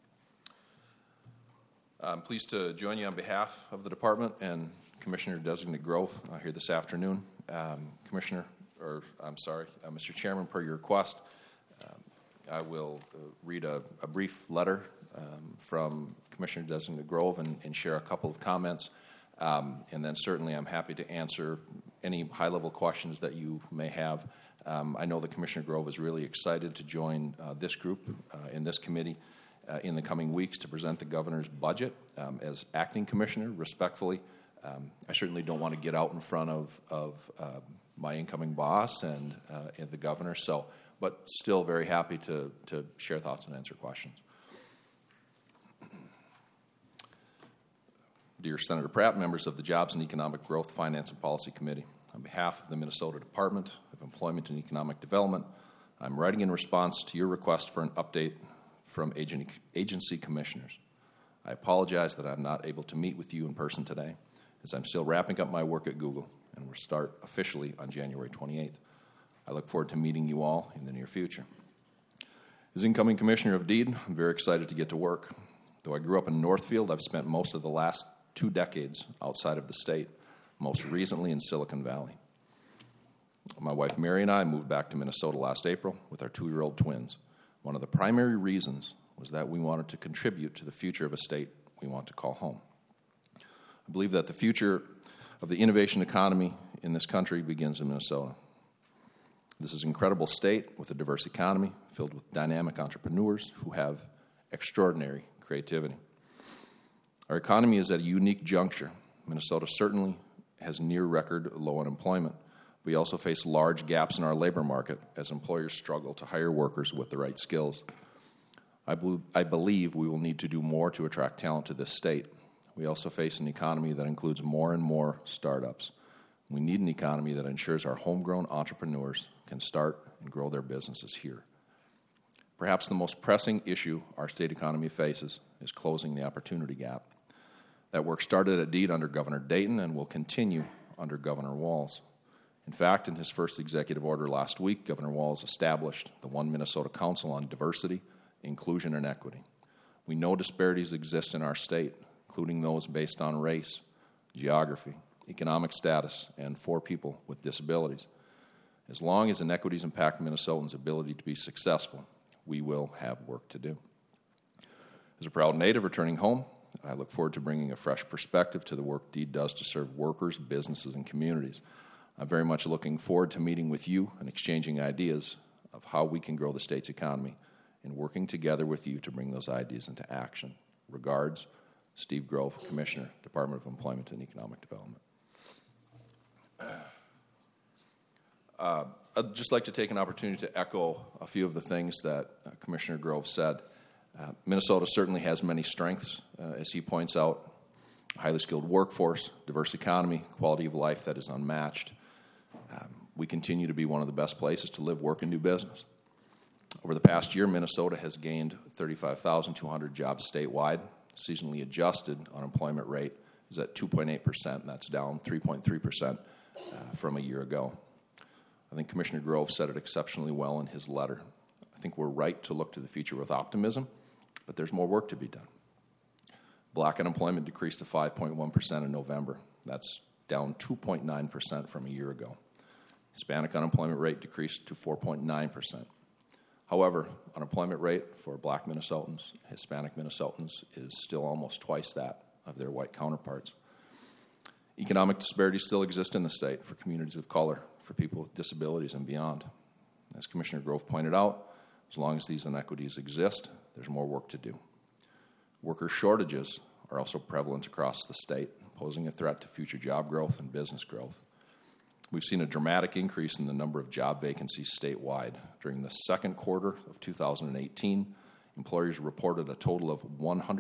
I'm pleased to join you on behalf of the Department and Commissioner Designate Grove here this afternoon. Mr. Chairman, per your request, I will read a brief letter from Commissioner Designate Grove and share a couple of comments. And then certainly I'm happy to answer any high-level questions that you may have. I know that Commissioner Grove is really excited to join this group in this committee in the coming weeks to present the governor's budget. As acting commissioner, respectfully, I certainly don't want to get out in front of my incoming boss and the governor, but still very happy to share thoughts and answer questions. Dear Senator Pratt, members of the Jobs and Economic Growth, Finance and Policy Committee, on behalf of the Minnesota Department of Employment and Economic Development, I'm writing in response to your request for an update from agency commissioners. I apologize that I'm not able to meet with you in person today, as I'm still wrapping up my work at Google and will start officially on January 28th. I look forward to meeting you all in the near future. As incoming commissioner of DEED, I'm very excited to get to work. Though I grew up in Northfield, I've spent most of the last 2 decades outside of the state, most recently in Silicon Valley. My wife Mary and I moved back to Minnesota last April with our 2-year-old twins. One of the primary reasons was that we wanted to contribute to the future of a state we want to call home. I believe that the future of the innovation economy in this country begins in Minnesota. This is an incredible state with a diverse economy filled with dynamic entrepreneurs who have extraordinary creativity. Our economy is at a unique juncture. Minnesota certainly has near-record low unemployment. We also face large gaps in our labor market as employers struggle to hire workers with the right skills. I believe we will need to do more to attract talent to this state. We also face an economy that includes more and more startups. We need an economy that ensures our homegrown entrepreneurs can start and grow their businesses here. Perhaps the most pressing issue our state economy faces is closing the opportunity gap. That work started at DEED under Governor Dayton and will continue under Governor Walz. In fact, in his first executive order last week, Governor Walz established the One Minnesota Council on Diversity, Inclusion, and Equity. We know disparities exist in our state, including those based on race, geography, economic status, and for people with disabilities. As long as inequities impact Minnesotans' ability to be successful, we will have work to do. As a proud native returning home, I look forward to bringing a fresh perspective to the work DEED does to serve workers, businesses, and communities. I'm very much looking forward to meeting with you and exchanging ideas of how we can grow the state's economy and working together with you to bring those ideas into action. Regards, Steve Grove, Commissioner, Department of Employment and Economic Development. I'd just like to take an opportunity to echo a few of the things that Commissioner Grove said. Minnesota certainly has many strengths, as he points out, a highly skilled workforce, diverse economy, quality of life that is unmatched. We continue to be one of the best places to live, work, and do business. Over the past year, Minnesota has gained 35,200 jobs statewide. Seasonally adjusted unemployment rate is at 2.8%, and that's down 3.3% from a year ago. I think Commissioner Grove said it exceptionally well in his letter. I think we're right to look to the future with optimism, but there's more work to be done. Black unemployment decreased to 5.1% in November. That's down 2.9% from a year ago. Hispanic unemployment rate decreased to 4.9%. However, unemployment rate for Black Minnesotans, Hispanic Minnesotans, is still almost twice that of their white counterparts. Economic disparities still exist in the state for communities of color, for people with disabilities, and beyond. As Commissioner Grove pointed out, as long as these inequities exist, there's more work to do. Worker shortages are also prevalent across the state, posing a threat to future job growth and business growth. We've seen a dramatic increase in the number of job vacancies statewide. During the second quarter of 2018, employers reported a total of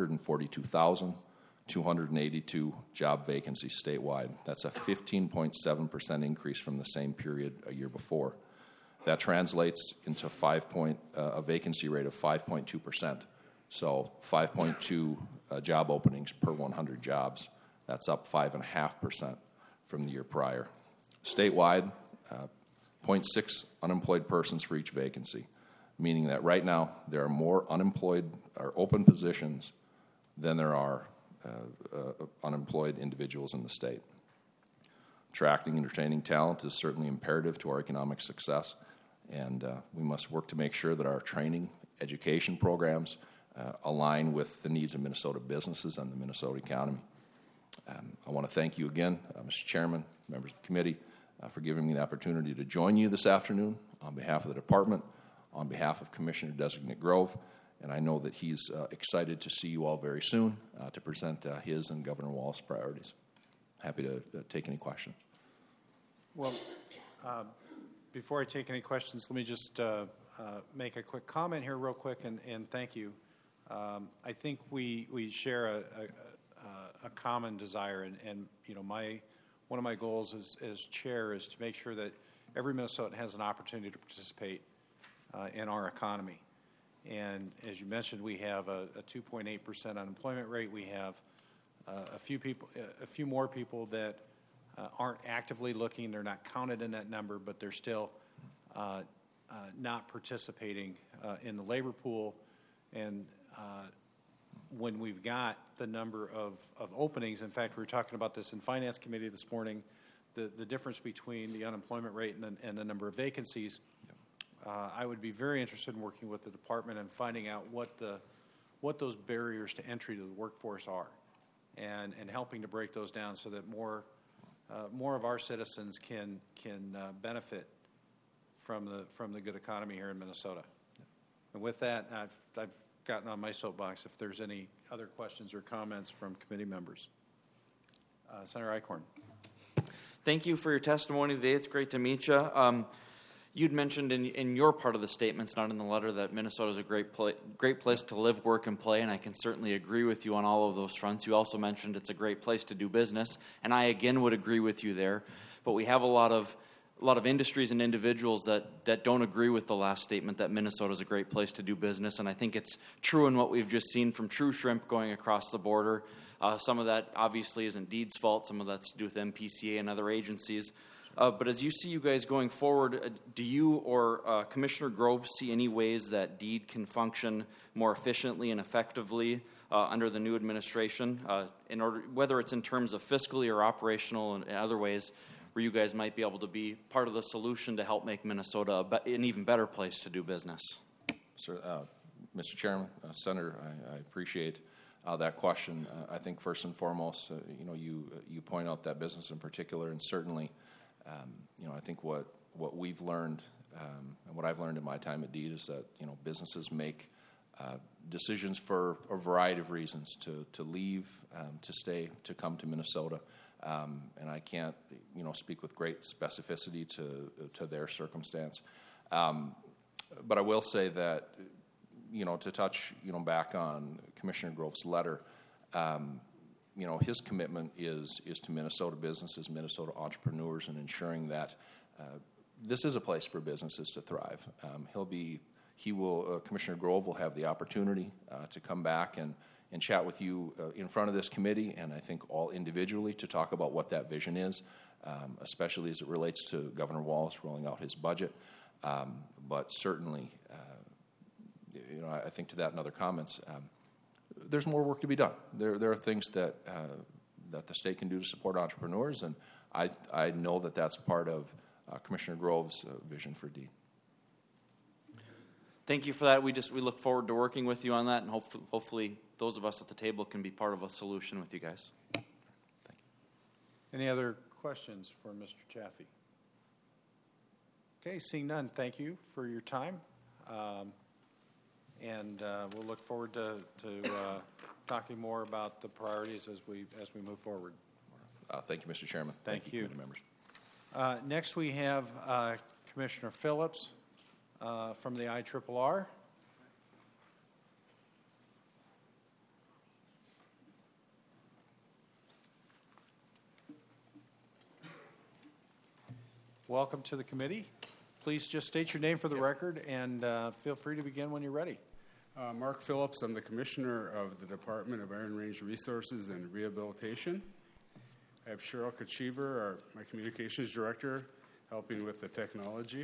142,282 job vacancies statewide. That's a 15.7% increase from the same period a year before. That translates into a vacancy rate of 5.2%. So 5.2 job openings per 100 jobs. That's up 5.5% from the year prior. Statewide, 0.6 unemployed persons for each vacancy, meaning that right now there are more unemployed or open positions than there are unemployed individuals in the state. Attracting and retaining talent is certainly imperative to our economic success, and we must work to make sure that our training, education programs align with the needs of Minnesota businesses and the Minnesota economy. I want to thank you again, Mr. Chairman, members of the committee, for giving me the opportunity to join you this afternoon on behalf of the department, on behalf of Commissioner-designate Grove, and I know that he's excited to see you all very soon to present his and Governor Walz's priorities. Happy to take any questions. Well, before I take any questions, let me just make a quick comment here real quick, and thank you. I think we share a common desire, and you know, one of my goals as chair is to make sure that every Minnesotan has an opportunity to participate in our economy. And as you mentioned, we have a 2.8% unemployment rate. We have a few more people that aren't actively looking. They're not counted in that number, but they're still not participating in the labor pool. And when we've got the number of openings, in fact, we were talking about this in Finance Committee this morning, the difference between the unemployment rate and the number of vacancies. I would be very interested in working with the department and finding out what those barriers to entry to the workforce are, and helping to break those down so that more of our citizens can benefit from the good economy here in Minnesota. And with that, I've gotten on my soapbox. If there's any other questions or comments from committee members. Senator Eichhorn. Thank you for your testimony today. It's great to meet you. You'd mentioned in your part of the statements, not in the letter, that Minnesota is a great place to live, work, and play, and I can certainly agree with you on all of those fronts. You also mentioned it's a great place to do business, and I again would agree with you there. But we have a lot of industries and individuals that don't agree with the last statement that Minnesota is a great place to do business, and I think it's true in what we've just seen from True Shrimp going across the border. Some of that obviously isn't Deed's fault. Some of that's to do with MPCA and other agencies. But as you see you guys going forward, do you or Commissioner Grove see any ways that Deed can function more efficiently and effectively under the new administration, in order, whether it's in terms of fiscally or operational and other ways, where you guys might be able to be part of the solution to help make Minnesota an even better place to do business? Sir, Mr. Chairman, Senator, I appreciate that question. I think first and foremost, you point out that business in particular, and certainly, I think what we've learned and what I've learned in my time at Deed is that businesses make decisions for a variety of reasons to leave, to stay, to come to Minnesota. And I can't, speak with great specificity to their circumstance. But I will say that, to touch, back on Commissioner Grove's letter, his commitment is to Minnesota businesses, Minnesota entrepreneurs, and ensuring that this is a place for businesses to thrive. Commissioner Grove will have the opportunity to come back and chat with you in front of this committee, and I think all individually, to talk about what that vision is, especially as it relates to Governor Walz rolling out his budget. But certainly, I think to that and other comments, there's more work to be done. There are things that the state can do to support entrepreneurs, and I know that that's part of Commissioner Grove's vision for Dean. Thank you for that. We look forward to working with you on that, and hopefully those of us at the table can be part of a solution with you guys. Thank you. Any other questions for Mr. Chaffee? Okay, seeing none, thank you for your time. And we'll look forward to talking more about the priorities as we move forward. Thank you, Mr. Chairman. Thank you. Committee members. Next, we have Commissioner Phillips from the IRRR. Welcome to the committee. Please just state your name for the record and feel free to begin when you're ready. Mark Phillips, I'm the Commissioner of the Department of Iron Range Resources and Rehabilitation. I have Cheryl Kachiver, my Communications Director, helping with the technology.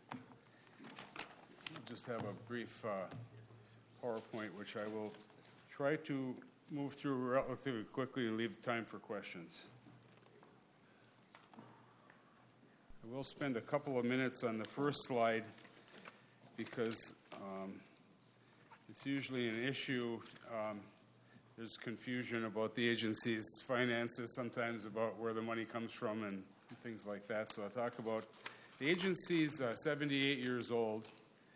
I'll just have a brief PowerPoint, which I will try to move through relatively quickly and leave time for questions. I will spend a couple of minutes on the first slide because it's usually an issue. There's confusion about the agency's finances, sometimes about where the money comes from and things like that. So I'll talk about the agency's 78 years old.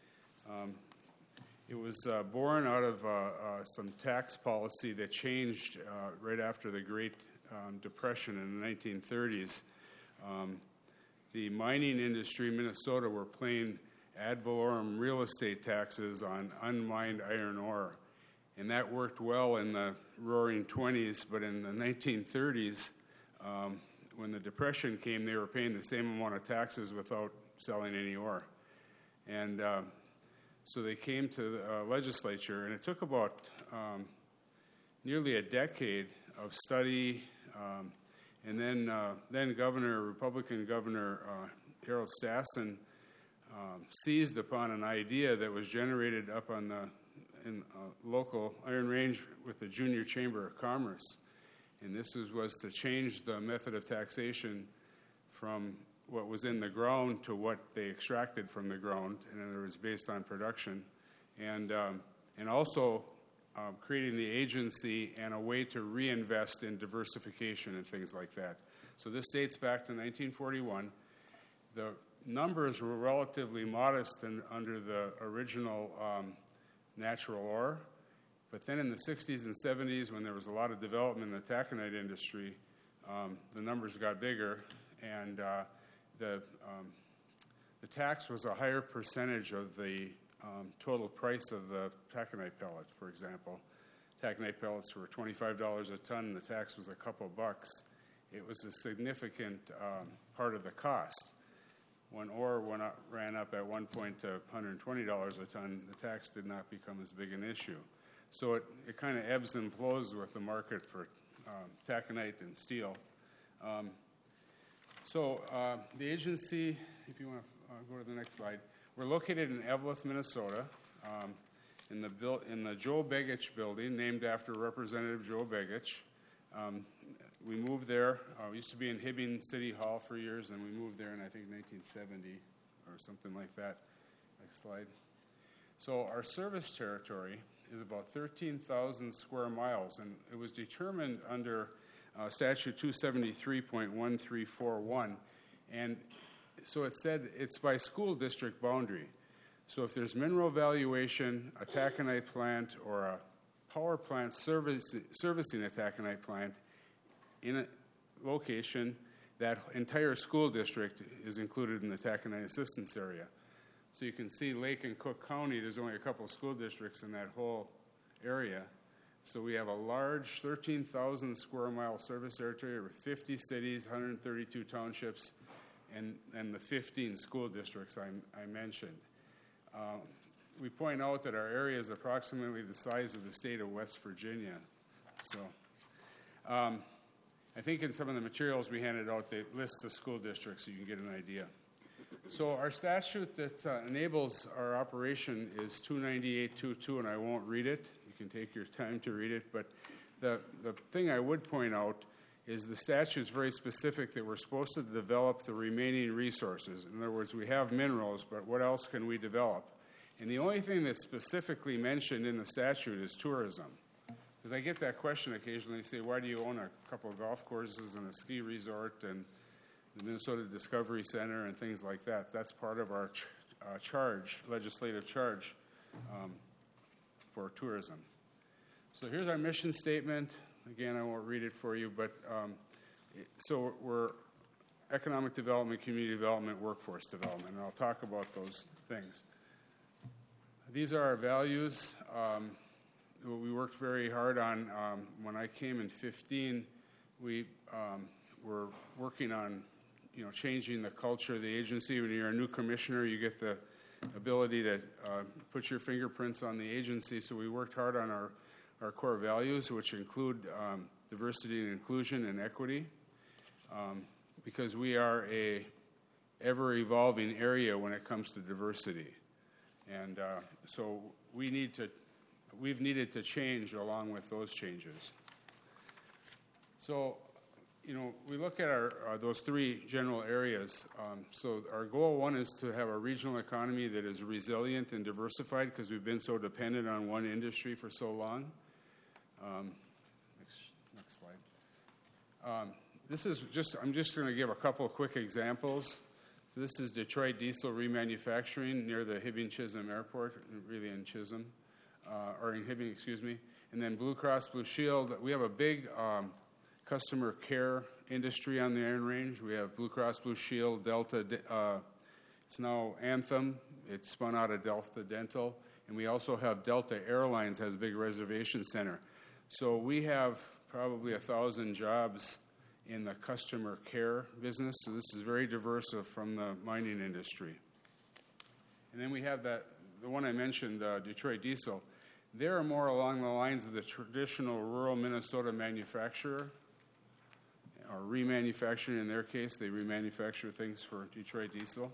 It was born out of some tax policy that changed right after the Great Depression in the 1930s. The mining industry in Minnesota were paying ad valorem real estate taxes on unmined iron ore. And that worked well in the roaring 20s, but in the 1930s, when the Depression came, they were paying the same amount of taxes without selling any ore. And so they came to the legislature, and it took about nearly a decade of study. And then Republican Governor Harold Stassen seized upon an idea that was generated up on in local Iron Range with the Junior Chamber of Commerce. And this was to change the method of taxation from what was in the ground to what they extracted from the ground, and it was based on production. And also creating the agency and a way to reinvest in diversification and things like that. So this dates back to 1941. The numbers were relatively modest under the original natural ore, but then in the 60s and 70s, when there was a lot of development in the taconite industry, the numbers got bigger, and the tax was a higher percentage of the total price of the taconite pellet, for example. Taconite pellets were $25 a ton, and the tax was a couple bucks. It was a significant part of the cost. When ore ran up at one point to $120 a ton, the tax did not become as big an issue. So it kind of ebbs and flows with the market for taconite and steel. The agency, if you want to go to the next slide, we're located in Eveleth, Minnesota, in the Joe Begich building, named after Representative Joe Begich. We moved there. We used to be in Hibbing City Hall for years, and we moved there in, I think, 1970 or something like that. Next slide. So our service territory is about 13,000 square miles, and it was determined under Statute 273.1341. And so it said it's by school district boundary. So if there's mineral evaluation, a taconite plant, or a power plant servicing a taconite plant in a location, that entire school district is included in the taconite assistance area. So you can see Lake and Cook County, there's only a couple of school districts in that whole area. So we have a large 13,000 square mile service territory with 50 cities, 132 townships, and the 15 school districts I mentioned. We point out that our area is approximately the size of the state of West Virginia. So I think in some of the materials we handed out, they list the school districts so you can get an idea. So our statute that enables our operation is 298.22, and I won't read it. You can take your time to read it. But the thing I would point out is the statute's very specific that we're supposed to develop the remaining resources. In other words, we have minerals, but what else can we develop? And the only thing that's specifically mentioned in the statute is tourism. Because I get that question occasionally. They say, why do you own a couple of golf courses and a ski resort and the Minnesota Discovery Center and things like that? That's part of our legislative charge for tourism. So here's our mission statement. Again, I won't read it for you, but so we're economic development, community development, workforce development, and I'll talk about those things. These are our values. We worked very hard on, when I came in 2015, we were working on changing the culture of the agency. When you're a new commissioner, you get the ability to put your fingerprints on the agency. So we worked hard on our core values, which include diversity and inclusion and equity, because we are a ever-evolving area when it comes to diversity. And so we've needed to change along with those changes. So, we look at those three general areas. So our goal one is to have a regional economy that is resilient and diversified because we've been so dependent on one industry for so long. Next slide. I'm just going to give a couple of quick examples. So this is Detroit Diesel Remanufacturing near the Hibbing-Chisholm Airport, really in Chisholm, or in Hibbing, excuse me. And then Blue Cross Blue Shield. We have a big customer care industry on the Iron Range. We have Blue Cross Blue Shield, Delta, it's now Anthem. It's spun out of Delta Dental. And we also have Delta Airlines has a big reservation center. So we have probably 1,000 jobs in the customer care business. So this is very diverse from the mining industry. And then we have the one I mentioned, Detroit Diesel. They're more along the lines of the traditional rural Minnesota manufacturer, or remanufacturing in their case. They remanufacture things for Detroit Diesel.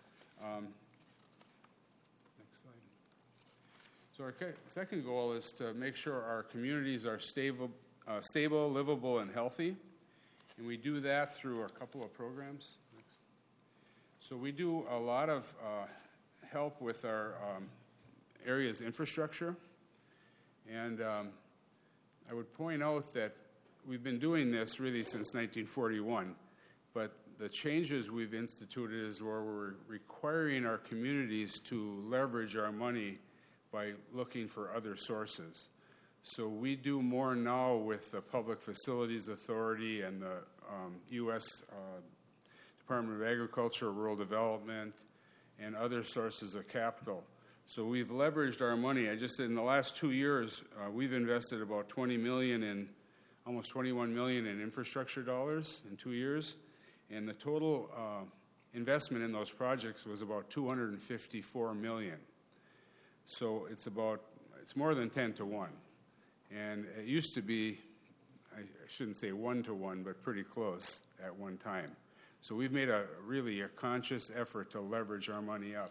Next slide. So our second goal is to make sure our communities are stable, livable, and healthy. And we do that through a couple of programs. So we do a lot of help with our area's infrastructure. And I would point out that we've been doing this really since 1941, but the changes we've instituted is where we're requiring our communities to leverage our money by looking for other sources. So we do more now with the Public Facilities Authority and the U.S. Department of Agriculture, Rural Development, and other sources of capital. So we've leveraged our money. I just said in the last 2 years, we've invested about almost $21 million in infrastructure dollars in 2 years. And the total investment in those projects was about $254 million. So it's more than 10 to 1. And it used to be, I shouldn't say 1 to 1, but pretty close at one time. So we've made a conscious effort to leverage our money up.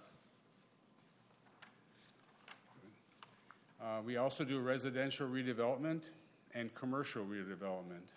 We also do residential redevelopment and commercial redevelopment.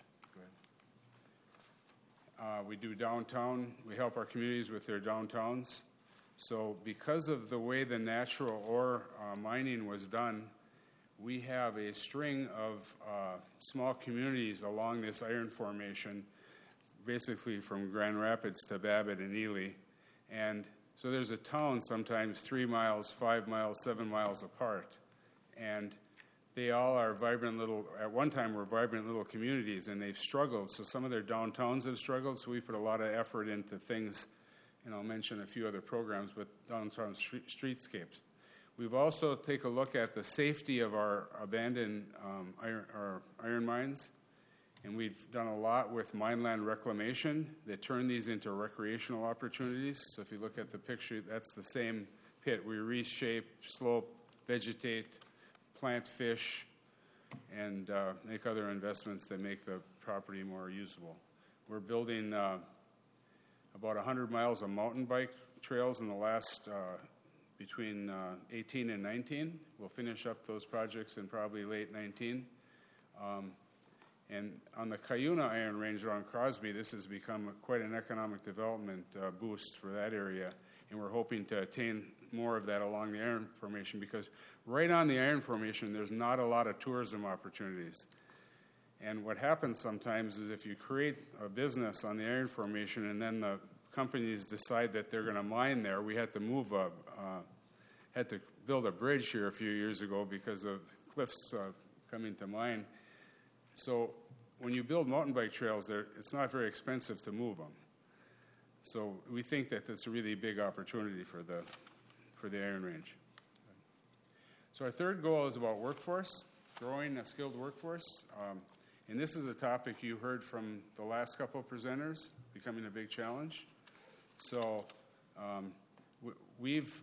We do downtown. We help our communities with their downtowns. So because of the way the natural ore mining was done, we have a string of small communities along this iron formation, basically from Grand Rapids to Babbitt and Ely. And so there's a town sometimes 3 miles, 5 miles, 7 miles apart. And they all are at one time were vibrant little communities, and they've struggled. So some of their downtowns have struggled, so we put a lot of effort into things, and I'll mention a few other programs, but downtown streetscapes. We've also take a look at the safety of our abandoned iron mines, and we've done a lot with mineland reclamation that turn these into recreational opportunities. So if you look at the picture, that's the same pit. We reshape, slope, vegetate, plant fish, and make other investments that make the property more usable. We're building about 100 miles of mountain bike trails in the last between 18 and 19. We'll finish up those projects in probably late 19. And on the Cuyuna Iron Range around Crosby, this has become quite an economic development boost for that area. And we're hoping to attain more of that along the Iron Formation, because right on the Iron Formation, there's not a lot of tourism opportunities. And what happens sometimes is if you create a business on the Iron Formation and then the companies decide that they're going to mine there, we had to had to build a bridge here a few years ago because of cliffs coming to mine. So when you build mountain bike trails there, it's not very expensive to move them. So we think that that's a really big opportunity for the Iron Range. So our third goal is about workforce, growing a skilled workforce. And this is a topic you heard from the last couple of presenters, becoming a big challenge. So we've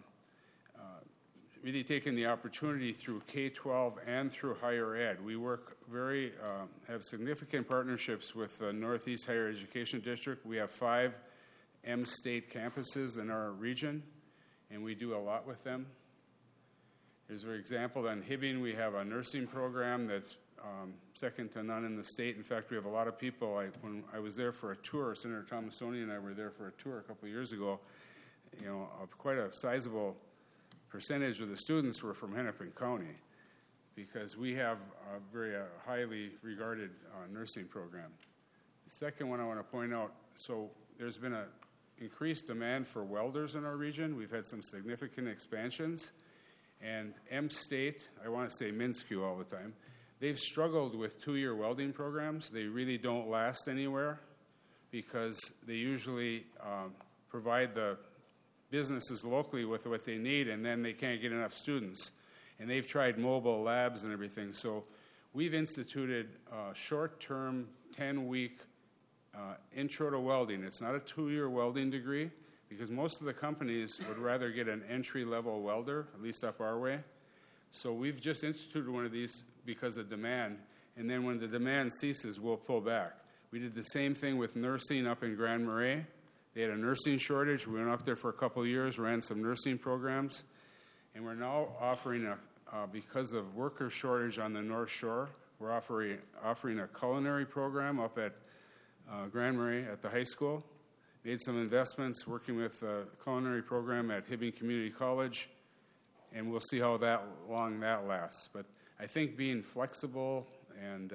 really taken the opportunity through K-12 and through higher ed. We work have significant partnerships with the Northeast Higher Education District. We have 5 M-State campuses in our region, and we do a lot with them. Here's an example. In Hibbing, we have a nursing program that's second to none in the state. In fact, we have a lot of people. When I was there for a tour, Senator Tomassoni and I were there for a tour a couple of years ago, quite a sizable percentage of the students were from Hennepin County, because we have a very highly regarded nursing program. The second one I want to point out, so there's been an increased demand for welders in our region. We've had some significant expansions. And M-State, I want to say MnSCU all the time, they've struggled with 2-year welding programs. They really don't last anywhere because they usually provide the businesses locally with what they need, and then they can't get enough students. And they've tried mobile labs and everything. So we've instituted a short-term, 10-week intro to welding. It's not a 2-year welding degree, because most of the companies would rather get an entry-level welder, at least up our way. So we've just instituted one of these because of demand, and then when the demand ceases, we'll pull back. We did the same thing with nursing up in Grand Marais. They had a nursing shortage. We went up there for a couple of years, ran some nursing programs, and we're now offering, because of worker shortage on the North Shore, we're offering a culinary program up at Grand Marais at the high school. Made some investments working with a culinary program at Hibbing Community College, and we'll see how long that lasts. But I think being flexible and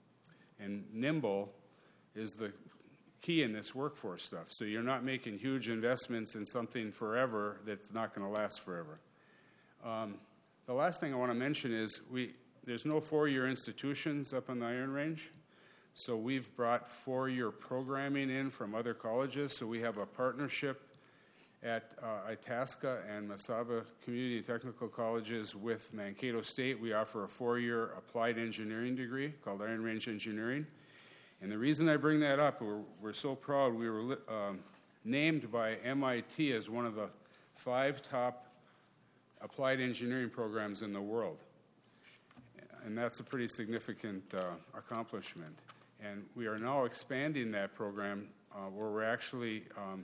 nimble is the key in this workforce stuff. So you're not making huge investments in something forever that's not going to last forever. The last thing I want to mention is there's no 4-year institutions up on the Iron Range. So we've brought 4-year programming in from other colleges. So we have a partnership at Itasca and Mesaba Community and Technical Colleges with Mankato State. We offer a 4-year applied engineering degree called Iron Range Engineering. And the reason I bring that up, we're so proud. We were named by MIT as one of the 5 top applied engineering programs in the world. And that's a pretty significant accomplishment. And we are now expanding that program where we're actually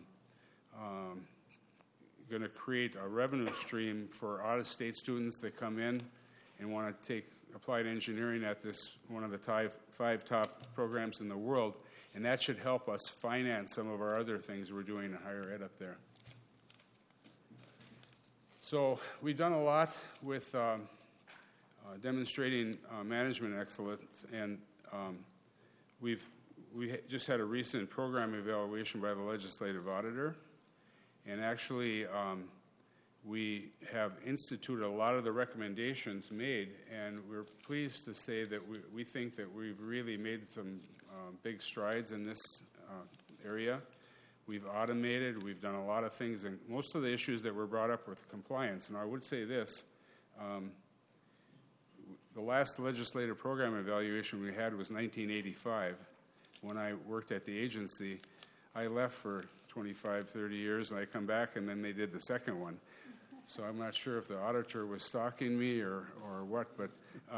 going to create a revenue stream for out-of-state students that come in and want to take applied engineering at one of the 5 top programs in the world. And that should help us finance some of our other things we're doing in higher ed up there. So we've done a lot with demonstrating management excellence, and we just had a recent program evaluation by the legislative auditor, and actually we have instituted a lot of the recommendations made, and we're pleased to say that we think that we've really made some big strides in this area. We've automated, we've done a lot of things, and most of the issues that were brought up with compliance, and I would say this, the last legislative program evaluation we had was 1985. When I worked at the agency, I left for 25, 30 years, and I come back, and then they did the second one. So I'm not sure if the auditor was stalking me or what, but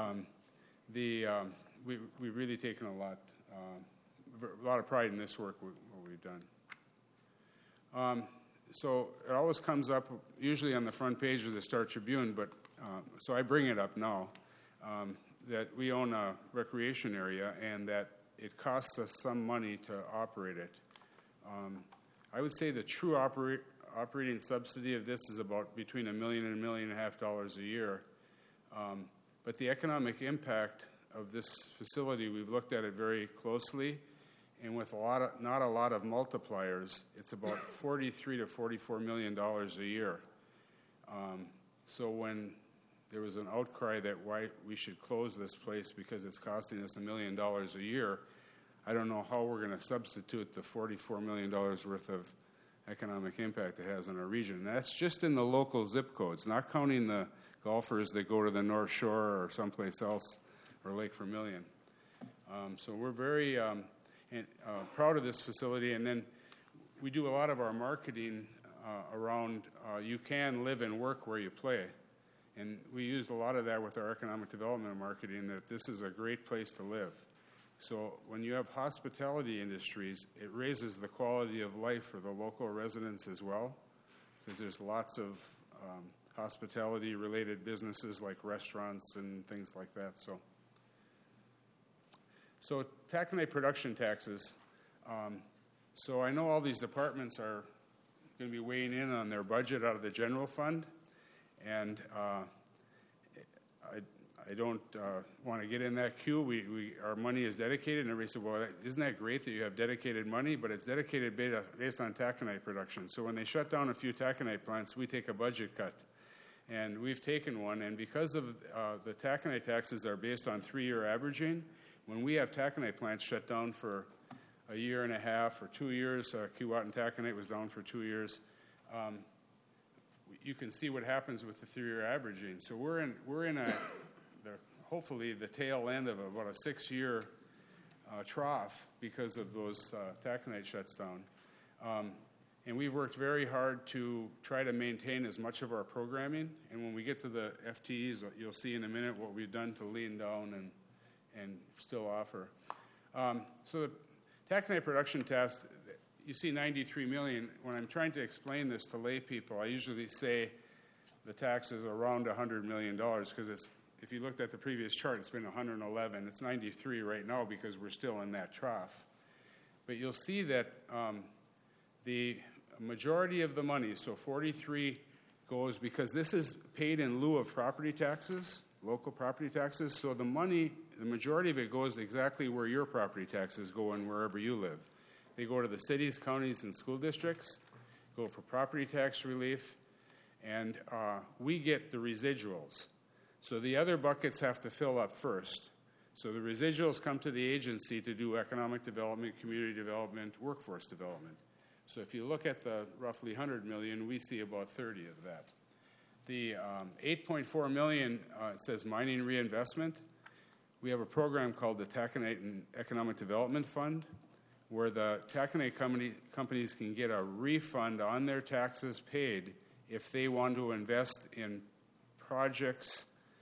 we've really taken a lot of pride in this work, what we've done. so it always comes up usually on the front page of the Star Tribune, but so I bring it up now, that we own a recreation area and that it costs us some money to operate it. I would say the true operating subsidy of this is about between $1 million and $1.5 million a year. But the economic impact of this facility, we've looked at it very closely, and with not a lot of multipliers, it's about $43 to $44 million a year. So when there was an outcry that why we should close this place because it's costing us $1 million a year, I don't know how we're going to substitute the $44 million worth of economic impact it has on our region. And that's just in the local zip codes, not counting the golfers that go to the North Shore or someplace else or Lake Vermilion. So we're very proud of this facility. And then we do a lot of our marketing around you can live and work where you play. And we used a lot of that with our economic development and marketing, that this is a great place to live. So when you have hospitality industries, it raises the quality of life for the local residents as well, because there's lots of hospitality-related businesses like restaurants and things like that. So taconite production taxes. So I know all these departments are going to be weighing in on their budget out of the general fund, and I don't want to get in that queue. Our money is dedicated, and everybody said, well, isn't that great that you have dedicated money? But it's dedicated based on taconite production. So when they shut down a few taconite plants, we take a budget cut. And we've taken one, and because of the taconite taxes are based on 3-year averaging, when we have taconite plants shut down for a year and a half or 2 years, Keewatin Taconite was down for 2 years, you can see what happens with the 3-year averaging. So we're in hopefully the tail end of about a 6-year trough because of those taconite shuts down. And we've worked very hard to try to maintain as much of our programming. And when we get to the FTEs, you'll see in a minute what we've done to lean down and still offer. So the taconite production tax, you see $93 million. When I'm trying to explain this to lay people, I usually say the tax is around $100 million because it's, if you looked at the previous chart, it's been 111. It's 93 right now because we're still in that trough. But you'll see that the majority of the money, so 43 goes, because this is paid in lieu of property taxes, local property taxes, so the money, the majority of it goes exactly where your property taxes go and wherever you live. They go to the cities, counties, and school districts, go for property tax relief, and we get the residuals. So the other buckets have to fill up first. So the residuals come to the agency to do economic development, community development, workforce development. So if you look at the roughly $100 million, we see about 30 of that. The $8.4 million, it says mining reinvestment. We have a program called the Taconite and Economic Development Fund, where the taconite companies can get a refund on their taxes paid if they want to invest in projects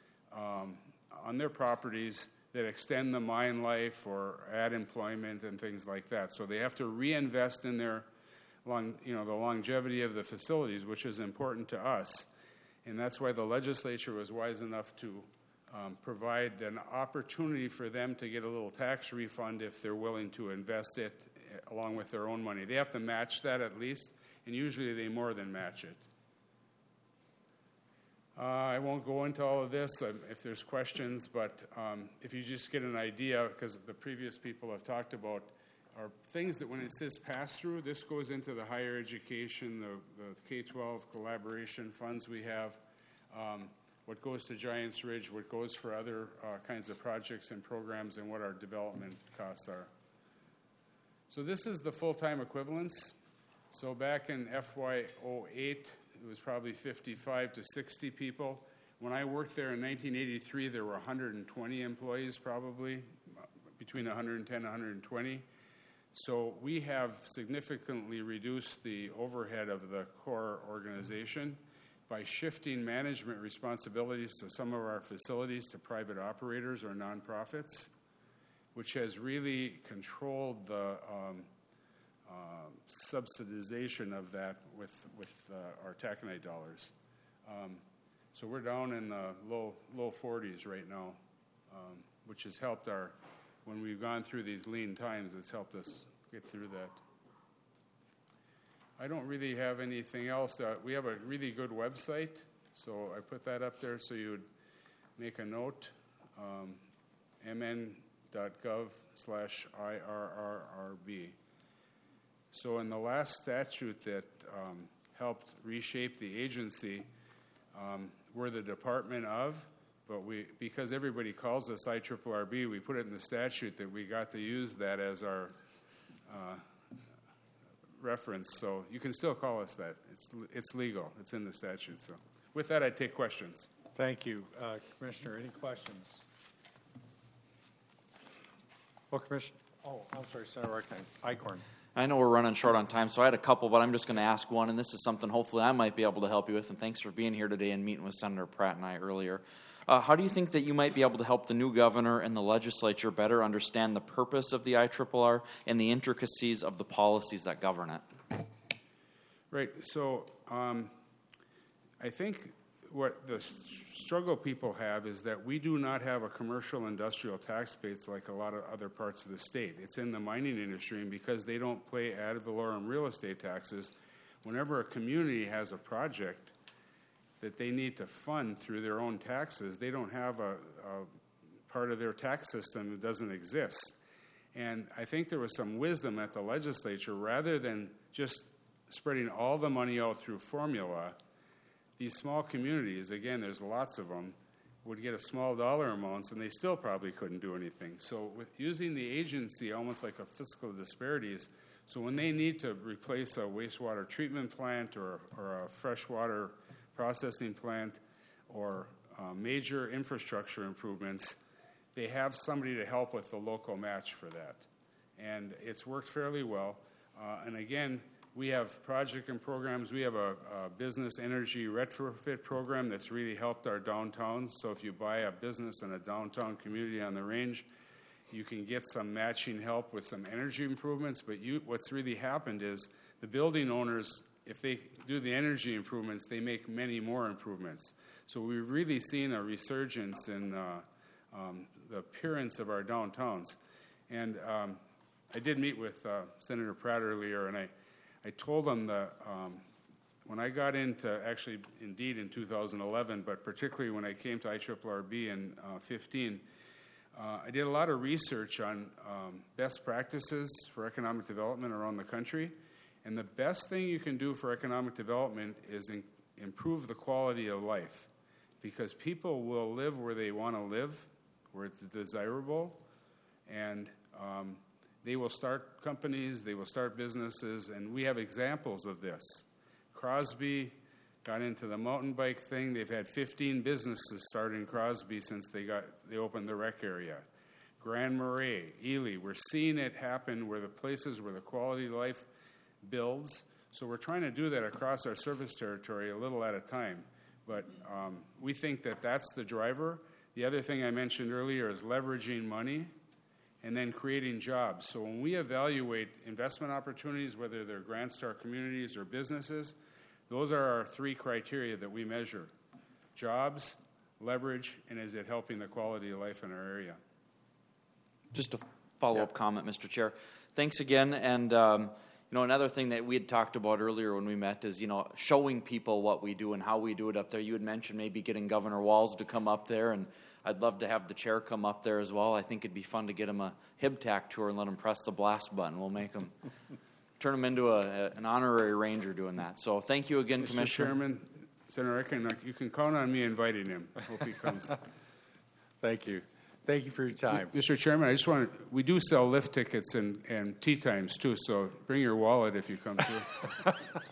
on their properties that extend the mine life or add employment and things like that. So they have to reinvest in their the longevity of the facilities, which is important to us. And that's why the legislature was wise enough to provide an opportunity for them to get a little tax refund if they're willing to invest it along with their own money. They have to match that at least, and usually they more than match it. I won't go into all of this if there's questions, but if you just get an idea, because the previous people have talked about, are things that when it says pass-through, this goes into the higher education, the K-12 collaboration funds we have, what goes to Giants Ridge, what goes for other kinds of projects and programs, and what our development costs are. So this is the full-time equivalence. So back in FY08, it was probably 55 to 60 people. When I worked there in 1983, there were 120 employees probably, between 110 and 120. So we have significantly reduced the overhead of the core organization by shifting management responsibilities to some of our facilities to private operators or nonprofits, which has really controlled the subsidization of that with our taconite dollars. So we're down in the low 40s right now, which has helped when we've gone through these lean times, it's helped us get through that. I don't really have anything else. We have a really good website, so I put that up there so you would make a note, mn.gov/IRRRB. So in the last statute that helped reshape the agency, we're the Department of, but because everybody calls us IRRRB, we put it in the statute that we got to use that as our reference. So you can still call us that. It's legal. It's in the statute. So with that, I take questions. Thank you. Commissioner, any questions? Well, Commissioner, I'm sorry, Senator Eichhorn. I know we're running short on time, so I had a couple, but I'm just going to ask one, and this is something hopefully I might be able to help you with, and thanks for being here today and meeting with Senator Pratt and I earlier. How do you think that you might be able to help the new governor and the legislature better understand the purpose of the IRRR and the intricacies of the policies that govern it? Right. So I think what the struggle people have is that we do not have a commercial industrial tax base like a lot of other parts of the state. It's in the mining industry, and because they don't pay ad valorem real estate taxes, whenever a community has a project that they need to fund through their own taxes, they don't have a part of their tax system that doesn't exist. And I think there was some wisdom at the legislature, rather than just spreading all the money out through formula, these small communities, again, there's lots of them, would get a small dollar amounts, and they still probably couldn't do anything. So with using the agency almost like a fiscal disparities, so when they need to replace a wastewater treatment plant or a freshwater processing plant or major infrastructure improvements, they have somebody to help with the local match for that. And it's worked fairly well. And again, we have project and programs. We have a business energy retrofit program that's really helped our downtowns. So if you buy a business in a downtown community on the range, you can get some matching help with some energy improvements. But what's really happened is the building owners, if they do the energy improvements, they make many more improvements. So we've really seen a resurgence in the appearance of our downtowns. And I did meet with Senator Pratt earlier, and I told him that when I got into, actually, indeed, in 2011, but particularly when I came to IRRRB in 15, I did a lot of research on best practices for economic development around the country. And the best thing you can do for economic development is improve the quality of life, because people will live where they want to live, where it's desirable, and they will start companies, they will start businesses, and we have examples of this. Crosby got into the mountain bike thing. They've had 15 businesses start in Crosby since they opened the rec area. Grand Marais, Ely, we're seeing it happen where the places where the quality of life builds. So we're trying to do that across our service territory a little at a time. But we think that that's the driver. The other thing I mentioned earlier is leveraging money and then creating jobs. So when we evaluate investment opportunities, whether they're grants to our communities or businesses, those are our three criteria that we measure: jobs, leverage, and is it helping the quality of life in our area? Just a follow-up comment, Mr. Chair. Thanks again. And another thing that we had talked about earlier when we met is, showing people what we do and how we do it up there. You had mentioned maybe getting Governor Walz to come up there, and I'd love to have the chair come up there as well. I think it'd be fun to get him a HibTac tour and let him press the blast button. We'll make him turn him into an honorary ranger doing that. So thank you again, Commissioner. Mr. Chairman, Senator, you can count on me inviting him. I hope he comes. Thank you. Thank you for your time. Mr. Chairman, we do sell lift tickets and tea times too, so bring your wallet if you come through.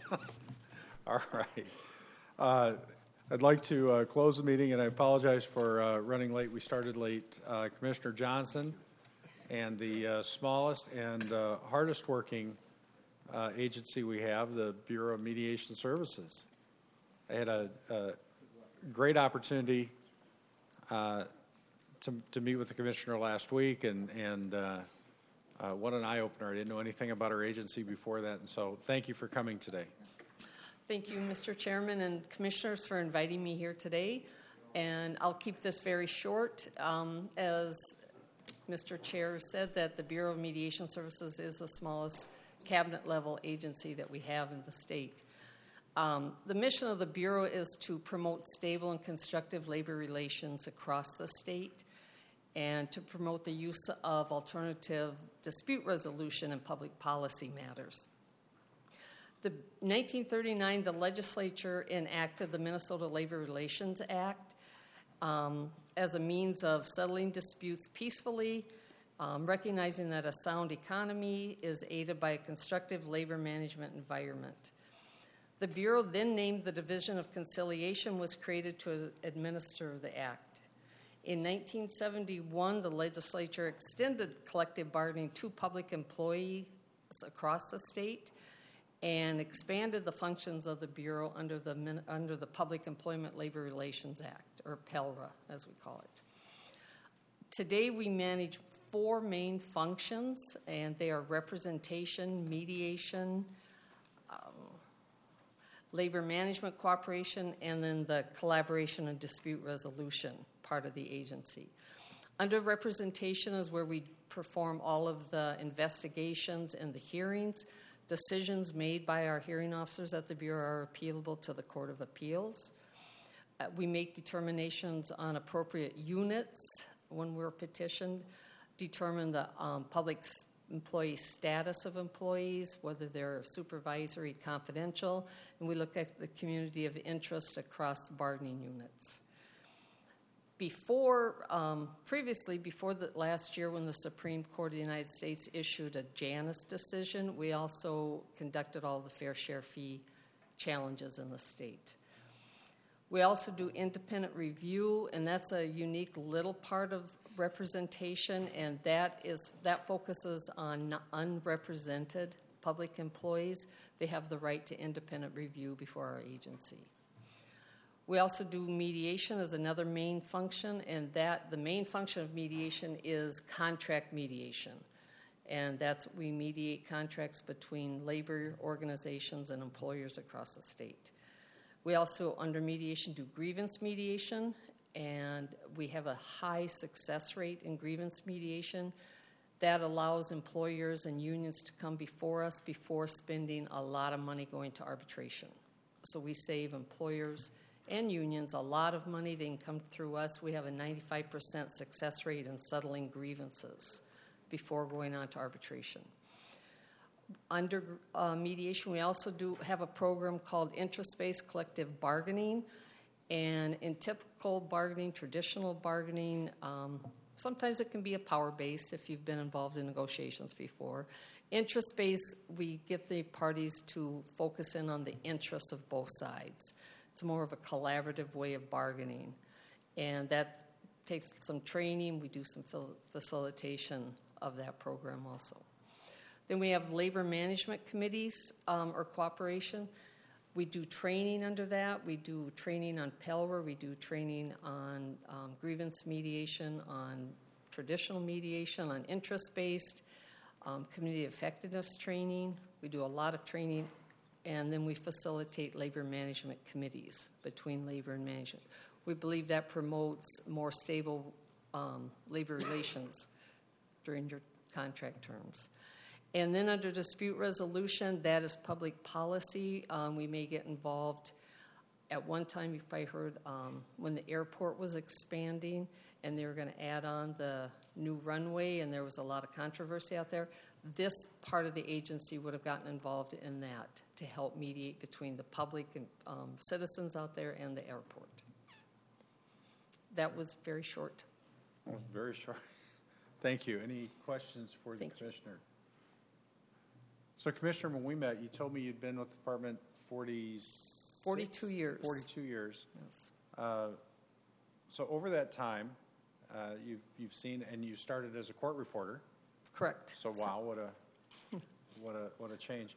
All right. I'd like to close the meeting, and I apologize for running late. We started late. Commissioner Johnson and the smallest and hardest working agency we have, the Bureau of Mediation Services. I had a great opportunity to meet with the commissioner last week and What an eye-opener. I didn't know anything about our agency before that, and so thank you for coming today. Thank you, Mr. Chairman and Commissioners, for inviting me here today. And I'll keep this very short. As Mr. Chair said, that the Bureau of Mediation Services is the smallest cabinet-level agency that we have in the state. The mission of the Bureau is to promote stable and constructive labor relations across the state and to promote the use of alternative dispute resolution in public policy matters. The 1939, the legislature enacted the Minnesota Labor Relations Act as a means of settling disputes peacefully, recognizing that a sound economy is aided by a constructive labor management environment. The Bureau, then named the Division of Conciliation, was created to administer the act. In 1971, the legislature extended collective bargaining to public employees across the state and expanded the functions of the Bureau under the Public Employment Labor Relations Act, or PELRA, as we call it. Today, we manage 4 main functions, and they are representation, mediation, labor management cooperation, and then the collaboration and dispute resolution part of the agency. Under representation is where we perform all of the investigations and the hearings. Decisions made by our hearing officers at the Bureau are appealable to the Court of Appeals. We make determinations on appropriate units when we're petitioned, determine the public employee status of employees, whether they're supervisory, confidential, and we look at the community of interest across bargaining units. Previously, before the last year when the Supreme Court of the United States issued a Janus decision, we also conducted all the fair share fee challenges in the state. We also do independent review, and that's a unique little part of representation, and that focuses on unrepresented public employees. They have the right to independent review before our agency. We also do mediation as another main function, and the main function of mediation is contract mediation. And we mediate contracts between labor organizations and employers across the state. We also, under mediation, do grievance mediation, and we have a high success rate in grievance mediation. That allows employers and unions to come before us before spending a lot of money going to arbitration. So we save employers and unions a lot of money. They can come through us. We have a 95% success rate in settling grievances before going on to arbitration. Under mediation, we also do have a program called interest-based collective bargaining. And in typical bargaining, traditional bargaining, sometimes it can be a power-based if you've been involved in negotiations before. Interest-based, we get the parties to focus in on the interests of both sides. It's more of a collaborative way of bargaining. And that takes some training. We do some facilitation of that program also. Then we have labor management committees or cooperation. We do training under that. We do training on PELRA. We do training on grievance mediation, on traditional mediation, on interest-based, community effectiveness training. We do a lot of training. And then we facilitate labor management committees between labor and management. We believe that promotes more stable labor relations during your contract terms. And then under dispute resolution, that is public policy. We may get involved. At one time, you've probably heard when the airport was expanding and they were going to add on the new runway, and there was a lot of controversy out there. This part of the agency would have gotten involved in that to help mediate between the public and citizens out there and the airport. That was very short. That was very short. Thank you. Any questions for the Commissioner? So, Commissioner, when we met, you told me you'd been with the department 42 years. 42 years. Yes. So over that time, you've seen, and you started as a court reporter. Correct. So wow, what a change.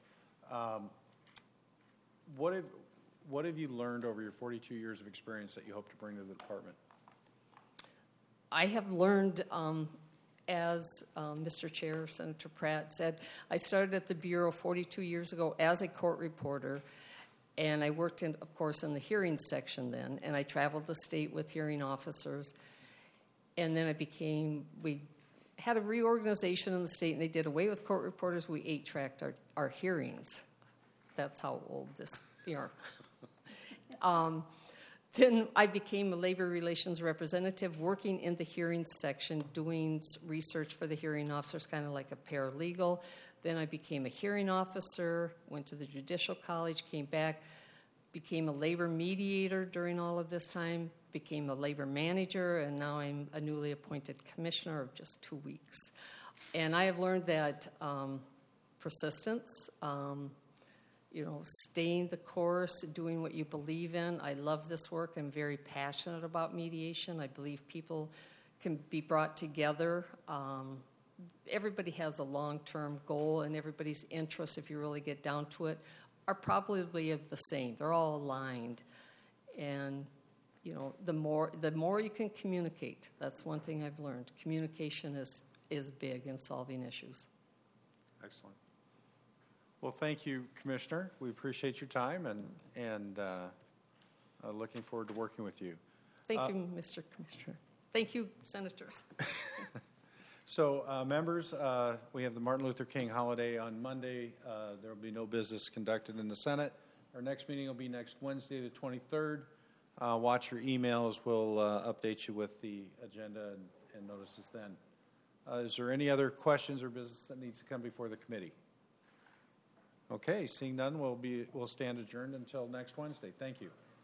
What have you learned over your 42 years of experience that you hope to bring to the department? I have learned as Mr. Chair, Senator Pratt said, I started at the Bureau 42 years ago as a court reporter, and I worked, of course, in the hearings section then, and I traveled the state with hearing officers. And then we had a reorganization in the state, and they did away with court reporters. We 8-tracked our hearings. That's how old this, Then I became a labor relations representative, working in the hearings section, doing research for the hearing officers, kind of like a paralegal. Then I became a hearing officer, went to the Judicial College, came back, became a labor mediator during all of this time, became a labor manager, and now I'm a newly appointed commissioner of just 2 weeks. And I have learned that persistence, staying the course, doing what you believe in. I love this work. I'm very passionate about mediation. I believe people can be brought together. Everybody has a long-term goal, and everybody's interests, if you really get down to it, are probably the same. They're all aligned. And, the more you can communicate, that's one thing I've learned. Communication is big in solving issues. Excellent. Well, thank you, Commissioner. We appreciate your time and looking forward to working with you. Thank you, Mr. Commissioner. Thank you, Senators. So, members, we have the Martin Luther King holiday on Monday. There will be no business conducted in the Senate. Our next meeting will be next Wednesday, the 23rd. Watch your emails. We'll update you with the agenda and notices then. Is there any other questions or business that needs to come before the committee? Okay, seeing none, we'll stand adjourned until next Wednesday. Thank you.